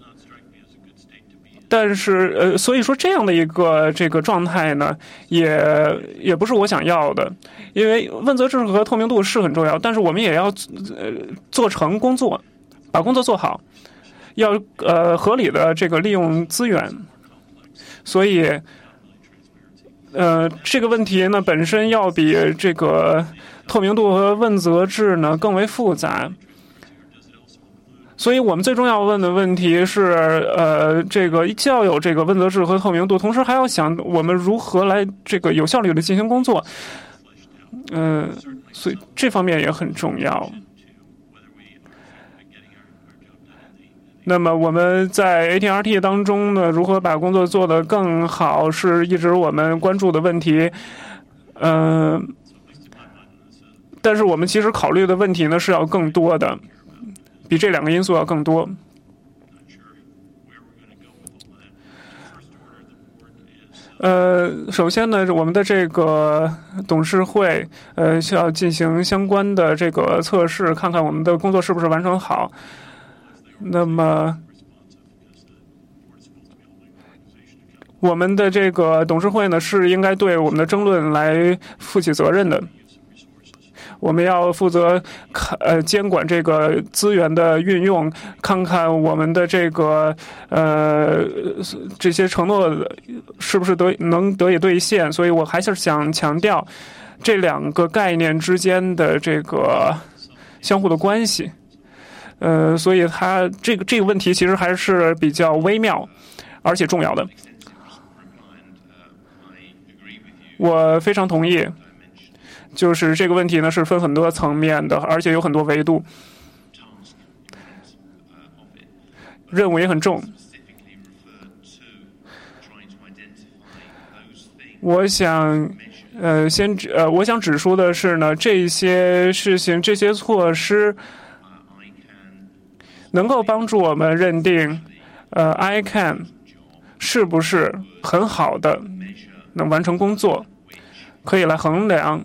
但是呃，所以说这样的一个这个状态呢，也也不是我想要的，因为问责制和透明度是很重要，但是我们也要呃做成工作，把工作做好，要呃合理的这个利用资源。 所以，呃，这个问题呢本身要比这个透明度和问责制呢更为复杂。所以我们最重要问的问题是，呃，这个既要有这个问责制和透明度，同时还要想我们如何来这个有效率的进行工作。嗯、呃，所以这方面也很重要。那么我们在 A T R T 当中呢，如何把工作做得更好，是一直我们关注的问题。嗯、呃，但是我们其实考虑的问题呢是要更多的。比这两个因素要更多。呃，首先呢，我们的这个董事会呃需要进行相关的这个测试，看看我们的工作是不是完成好。那么，我们的这个董事会呢是应该对我们的争论来负起责任的。我们要负责看呃监管这个资源的运用，看看我们的这个呃这些承诺是不是得能得以兑现。所以我还是想强调这两个概念之间的这个相互的关系。呃，所以它这个这个问题其实还是比较微妙而且重要的。我非常同意。就是这个问题呢是分很多层面的，而且有很多维度，任务也很重。我想呃先呃我想指出的是呢，这些事情这些措施能够帮助我们认定呃 I C A N 是不是很好的能完成工作，可以来衡量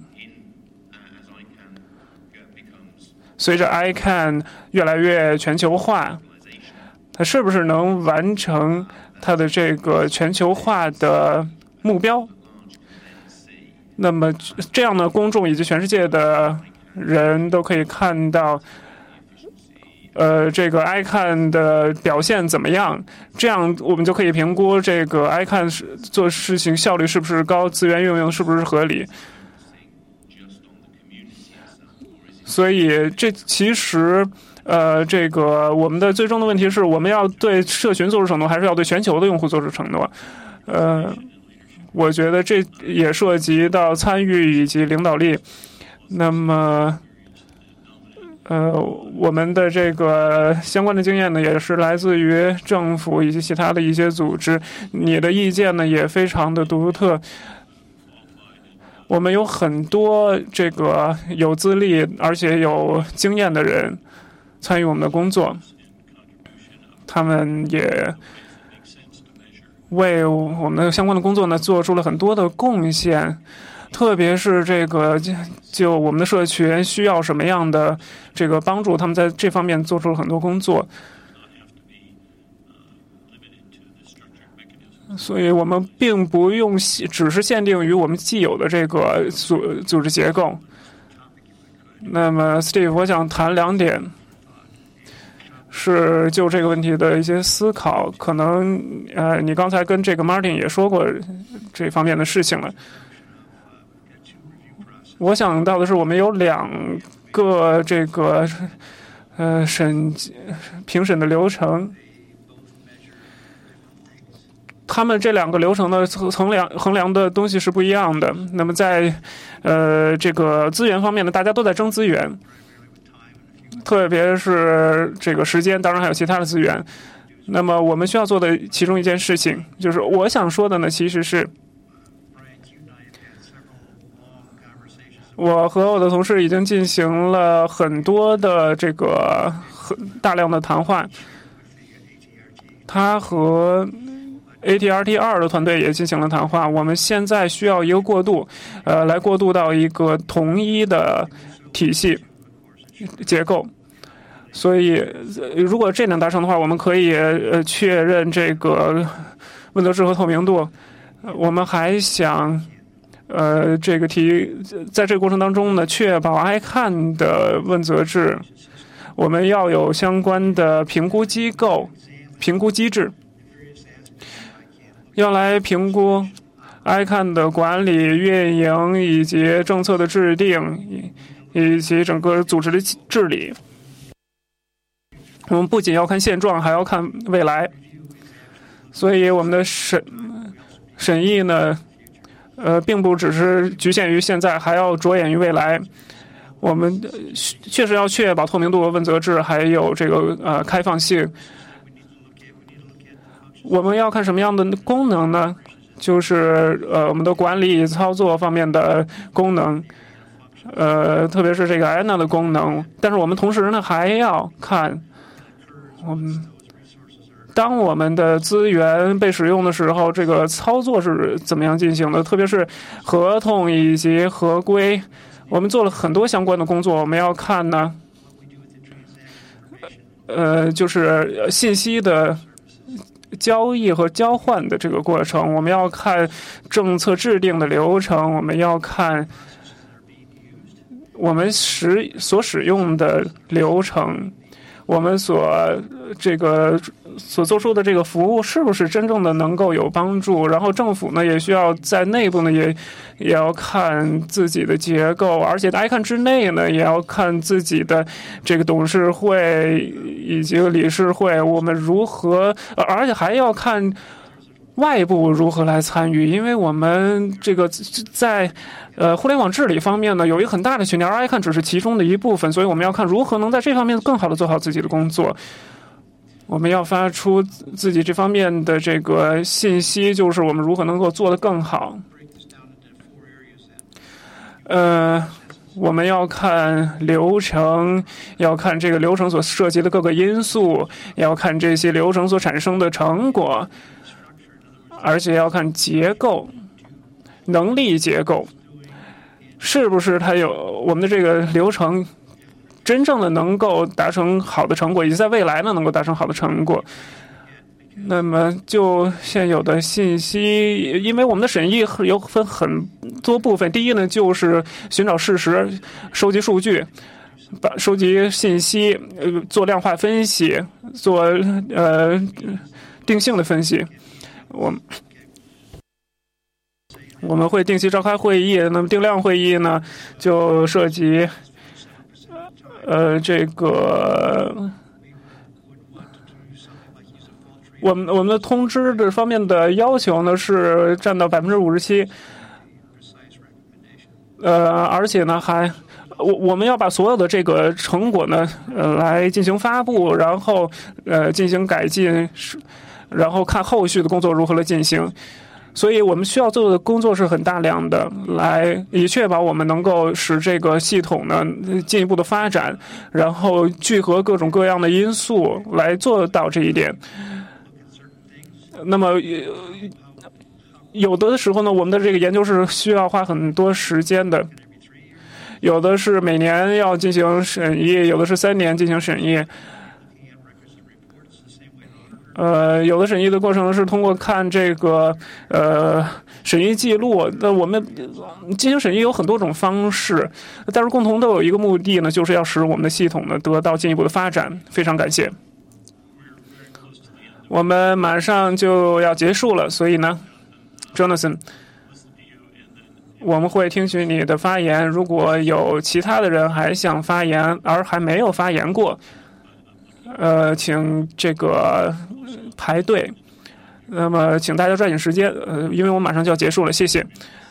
随着 I C A N 越来越全球化，它是不是能完成它的这个全球化的目标。那么这样呢，公众以及全世界的人都可以看到呃，这个 I C A N 的表现怎么样，这样我们就可以评估这个 I C A N 做事情效率是不是高，资源运用是不是合理。所以这其实呃，这个我们的最终的问题是我们要对社群做出承诺，还是要对全球的用户做出承诺。呃，我觉得这也涉及到参与以及领导力。那么呃，我们的这个相关的经验呢，也是来自于政府以及其他的一些组织。你的意见呢，也非常的独特。我们有很多这个有资历而且有经验的人参与我们的工作，他们也为我们的相关的工作呢做出了很多的贡献。特别是这个就我们的社群需要什么样的这个帮助，他们在这方面做出了很多工作。所以我们并不用只是限定于我们既有的这个组组织结构。那么 Steve 我想谈两点，是就这个问题的一些思考。可能呃，你刚才跟这个 Martin 也说过这方面的事情了。我想到的是，我们有两个这个呃审评审的流程，他们这两个流程的衡量衡量的东西是不一样的。那么在呃这个资源方面呢，大家都在争资源，特别是这个时间，当然还有其他的资源。那么我们需要做的其中一件事情，就是我想说的呢，其实是我和我的同事已经进行了很多的这个很大量的谈话，他和 A T R T 二的团队也进行了谈话。我们现在需要一个过渡，呃，来过渡到一个统一的体系结构。所以，如果这能达成的话，我们可以呃确认这个问责制和透明度。我们还想。呃，这个题在这个过程当中呢，确保 I C A N 的问责制，我们要有相关的评估机构、评估机制。 要来评估 I C A N 的管理、运营以及政策的制定，以及整个组织的治理。我们不仅要看现状，还要看未来。所以我们的审审议呢，呃，并不只是局限于现在，还要着眼于未来。我们确实要确保透明度、问责制，还有这个呃开放性。我们要看什么样的功能呢？就是呃我们的管理操作方面的功能，呃，特别是这个 I N A 的功能。但是我们同时呢，还要看我们当我们的资源被使用的时候，这个操作是怎么样进行的？特别是合同以及合规。我们做了很多相关的工作，我们要看呢，呃，就是信息的交易和交换的这个过程，我们要看政策制定的流程，我们要看我们使所使用的流程，我们所这个所做出的这个服务是不是真正的能够有帮助？然后政府呢也需要在内部呢也也要看自己的结构，而且I C A N之内呢也要看自己的这个董事会以及理事会，我们如何，而且还要看外部如何来参与，因为我们这个在呃互联网治理方面呢有一个很大的群体，而I C A N只是其中的一部分，所以我们要看如何能在这方面更好的做好自己的工作。我们要发出自己这方面的这个信息，就是我们如何能够做得更好。呃，我们要看流程，要看这个流程所涉及的各个因素，要看这些流程所产生的成果，而且要看结构、能力结构，是不是它有我们的这个流程真正的能够达成好的成果，以及在未来呢能够达成好的成果。那么就现有的信息，因为我们的审议有分很多部分，第一呢就是寻找事实，收集数据，把收集信息，呃，做量化分析，做呃定性的分析。我们我们会定期召开会议，那么定量会议呢就涉及呃，这个我们我们的通知这方面的要求呢是占到百分之五十七，呃，而且呢还我我们要把所有的这个成果呢呃来进行发布，然后呃进行改进，然后看后续的工作如何来进行。所以我们需要做的工作是很大量的，来以确保我们能够使这个系统呢进一步的发展，然后聚合各种各样的因素来做到这一点。那么有的时候呢，我们的这个研究是需要花很多时间的，有的是每年要进行审议，有的是三年进行审议。呃，有的审议的过程是通过看这个呃审议记录。那我们进行审议有很多种方式，但是共同都有一个目的呢，就是要使我们的系统呢得到进一步的发展。非常感谢。我们马上就要结束了，所以呢 ，Jonathan， 我们会听取你的发言。如果有其他的人还想发言而还没有发言过，呃，请这个排队。那么，请大家抓紧时间，呃，因为我马上就要结束了，谢谢。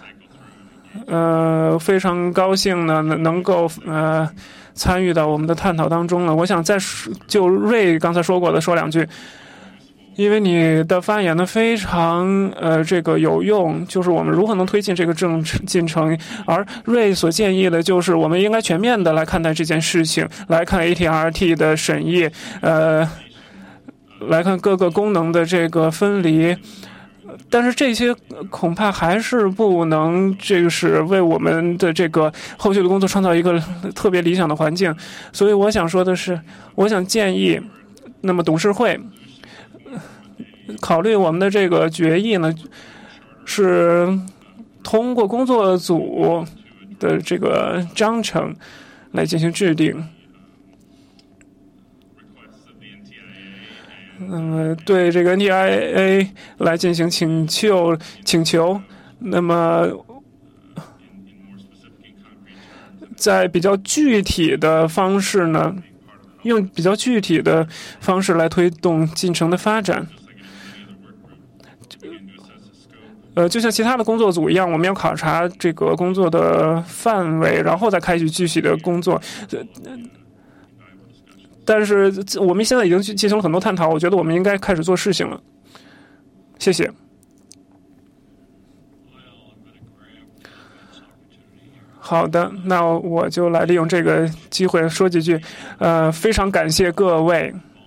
呃，非常高兴呢，能够呃参与到我们的探讨当中了。我想再就瑞刚才说过的说两句。因为你的发言呢非常呃这个有用，就是我们如何能推进这个政进程，而瑞所建议的就是我们应该全面的来看待这件事情，来看 A T R T 的审议，呃，来看各个功能的这个分离。但是这些恐怕还是不能，这个是为我们的这个后续的工作创造一个特别理想的环境。所以我想说的是，我想建议，那么董事会考虑我们的这个决议呢，是通过工作组的这个章程来进行制定。 那么对这个 N T I A 来进行请求请求，那么在比较具体的方式呢，用比较具体的方式来推动进程的发展。呃，就像其他的工作组一样，我们要考察这个工作的范围，然后再开始具体的工作。但是我们现在已经进行了很多探讨，我觉得我们应该开始做事情了。谢谢。好的，那我就来利用这个机会说几句。呃，非常感谢各位。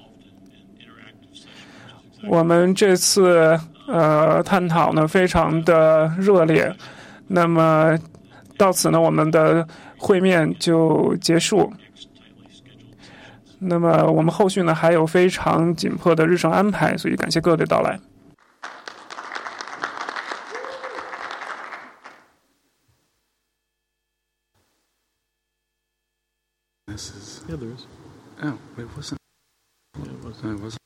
我们这次呃探讨呢非常的热烈。那么到此呢，我们的会面就结束。那么我们后续呢还有非常紧迫的日程安排，所以感谢各位的到来。 This is... Yeah, there is. Oh, it wasn't. Yeah, it was. It wasn't.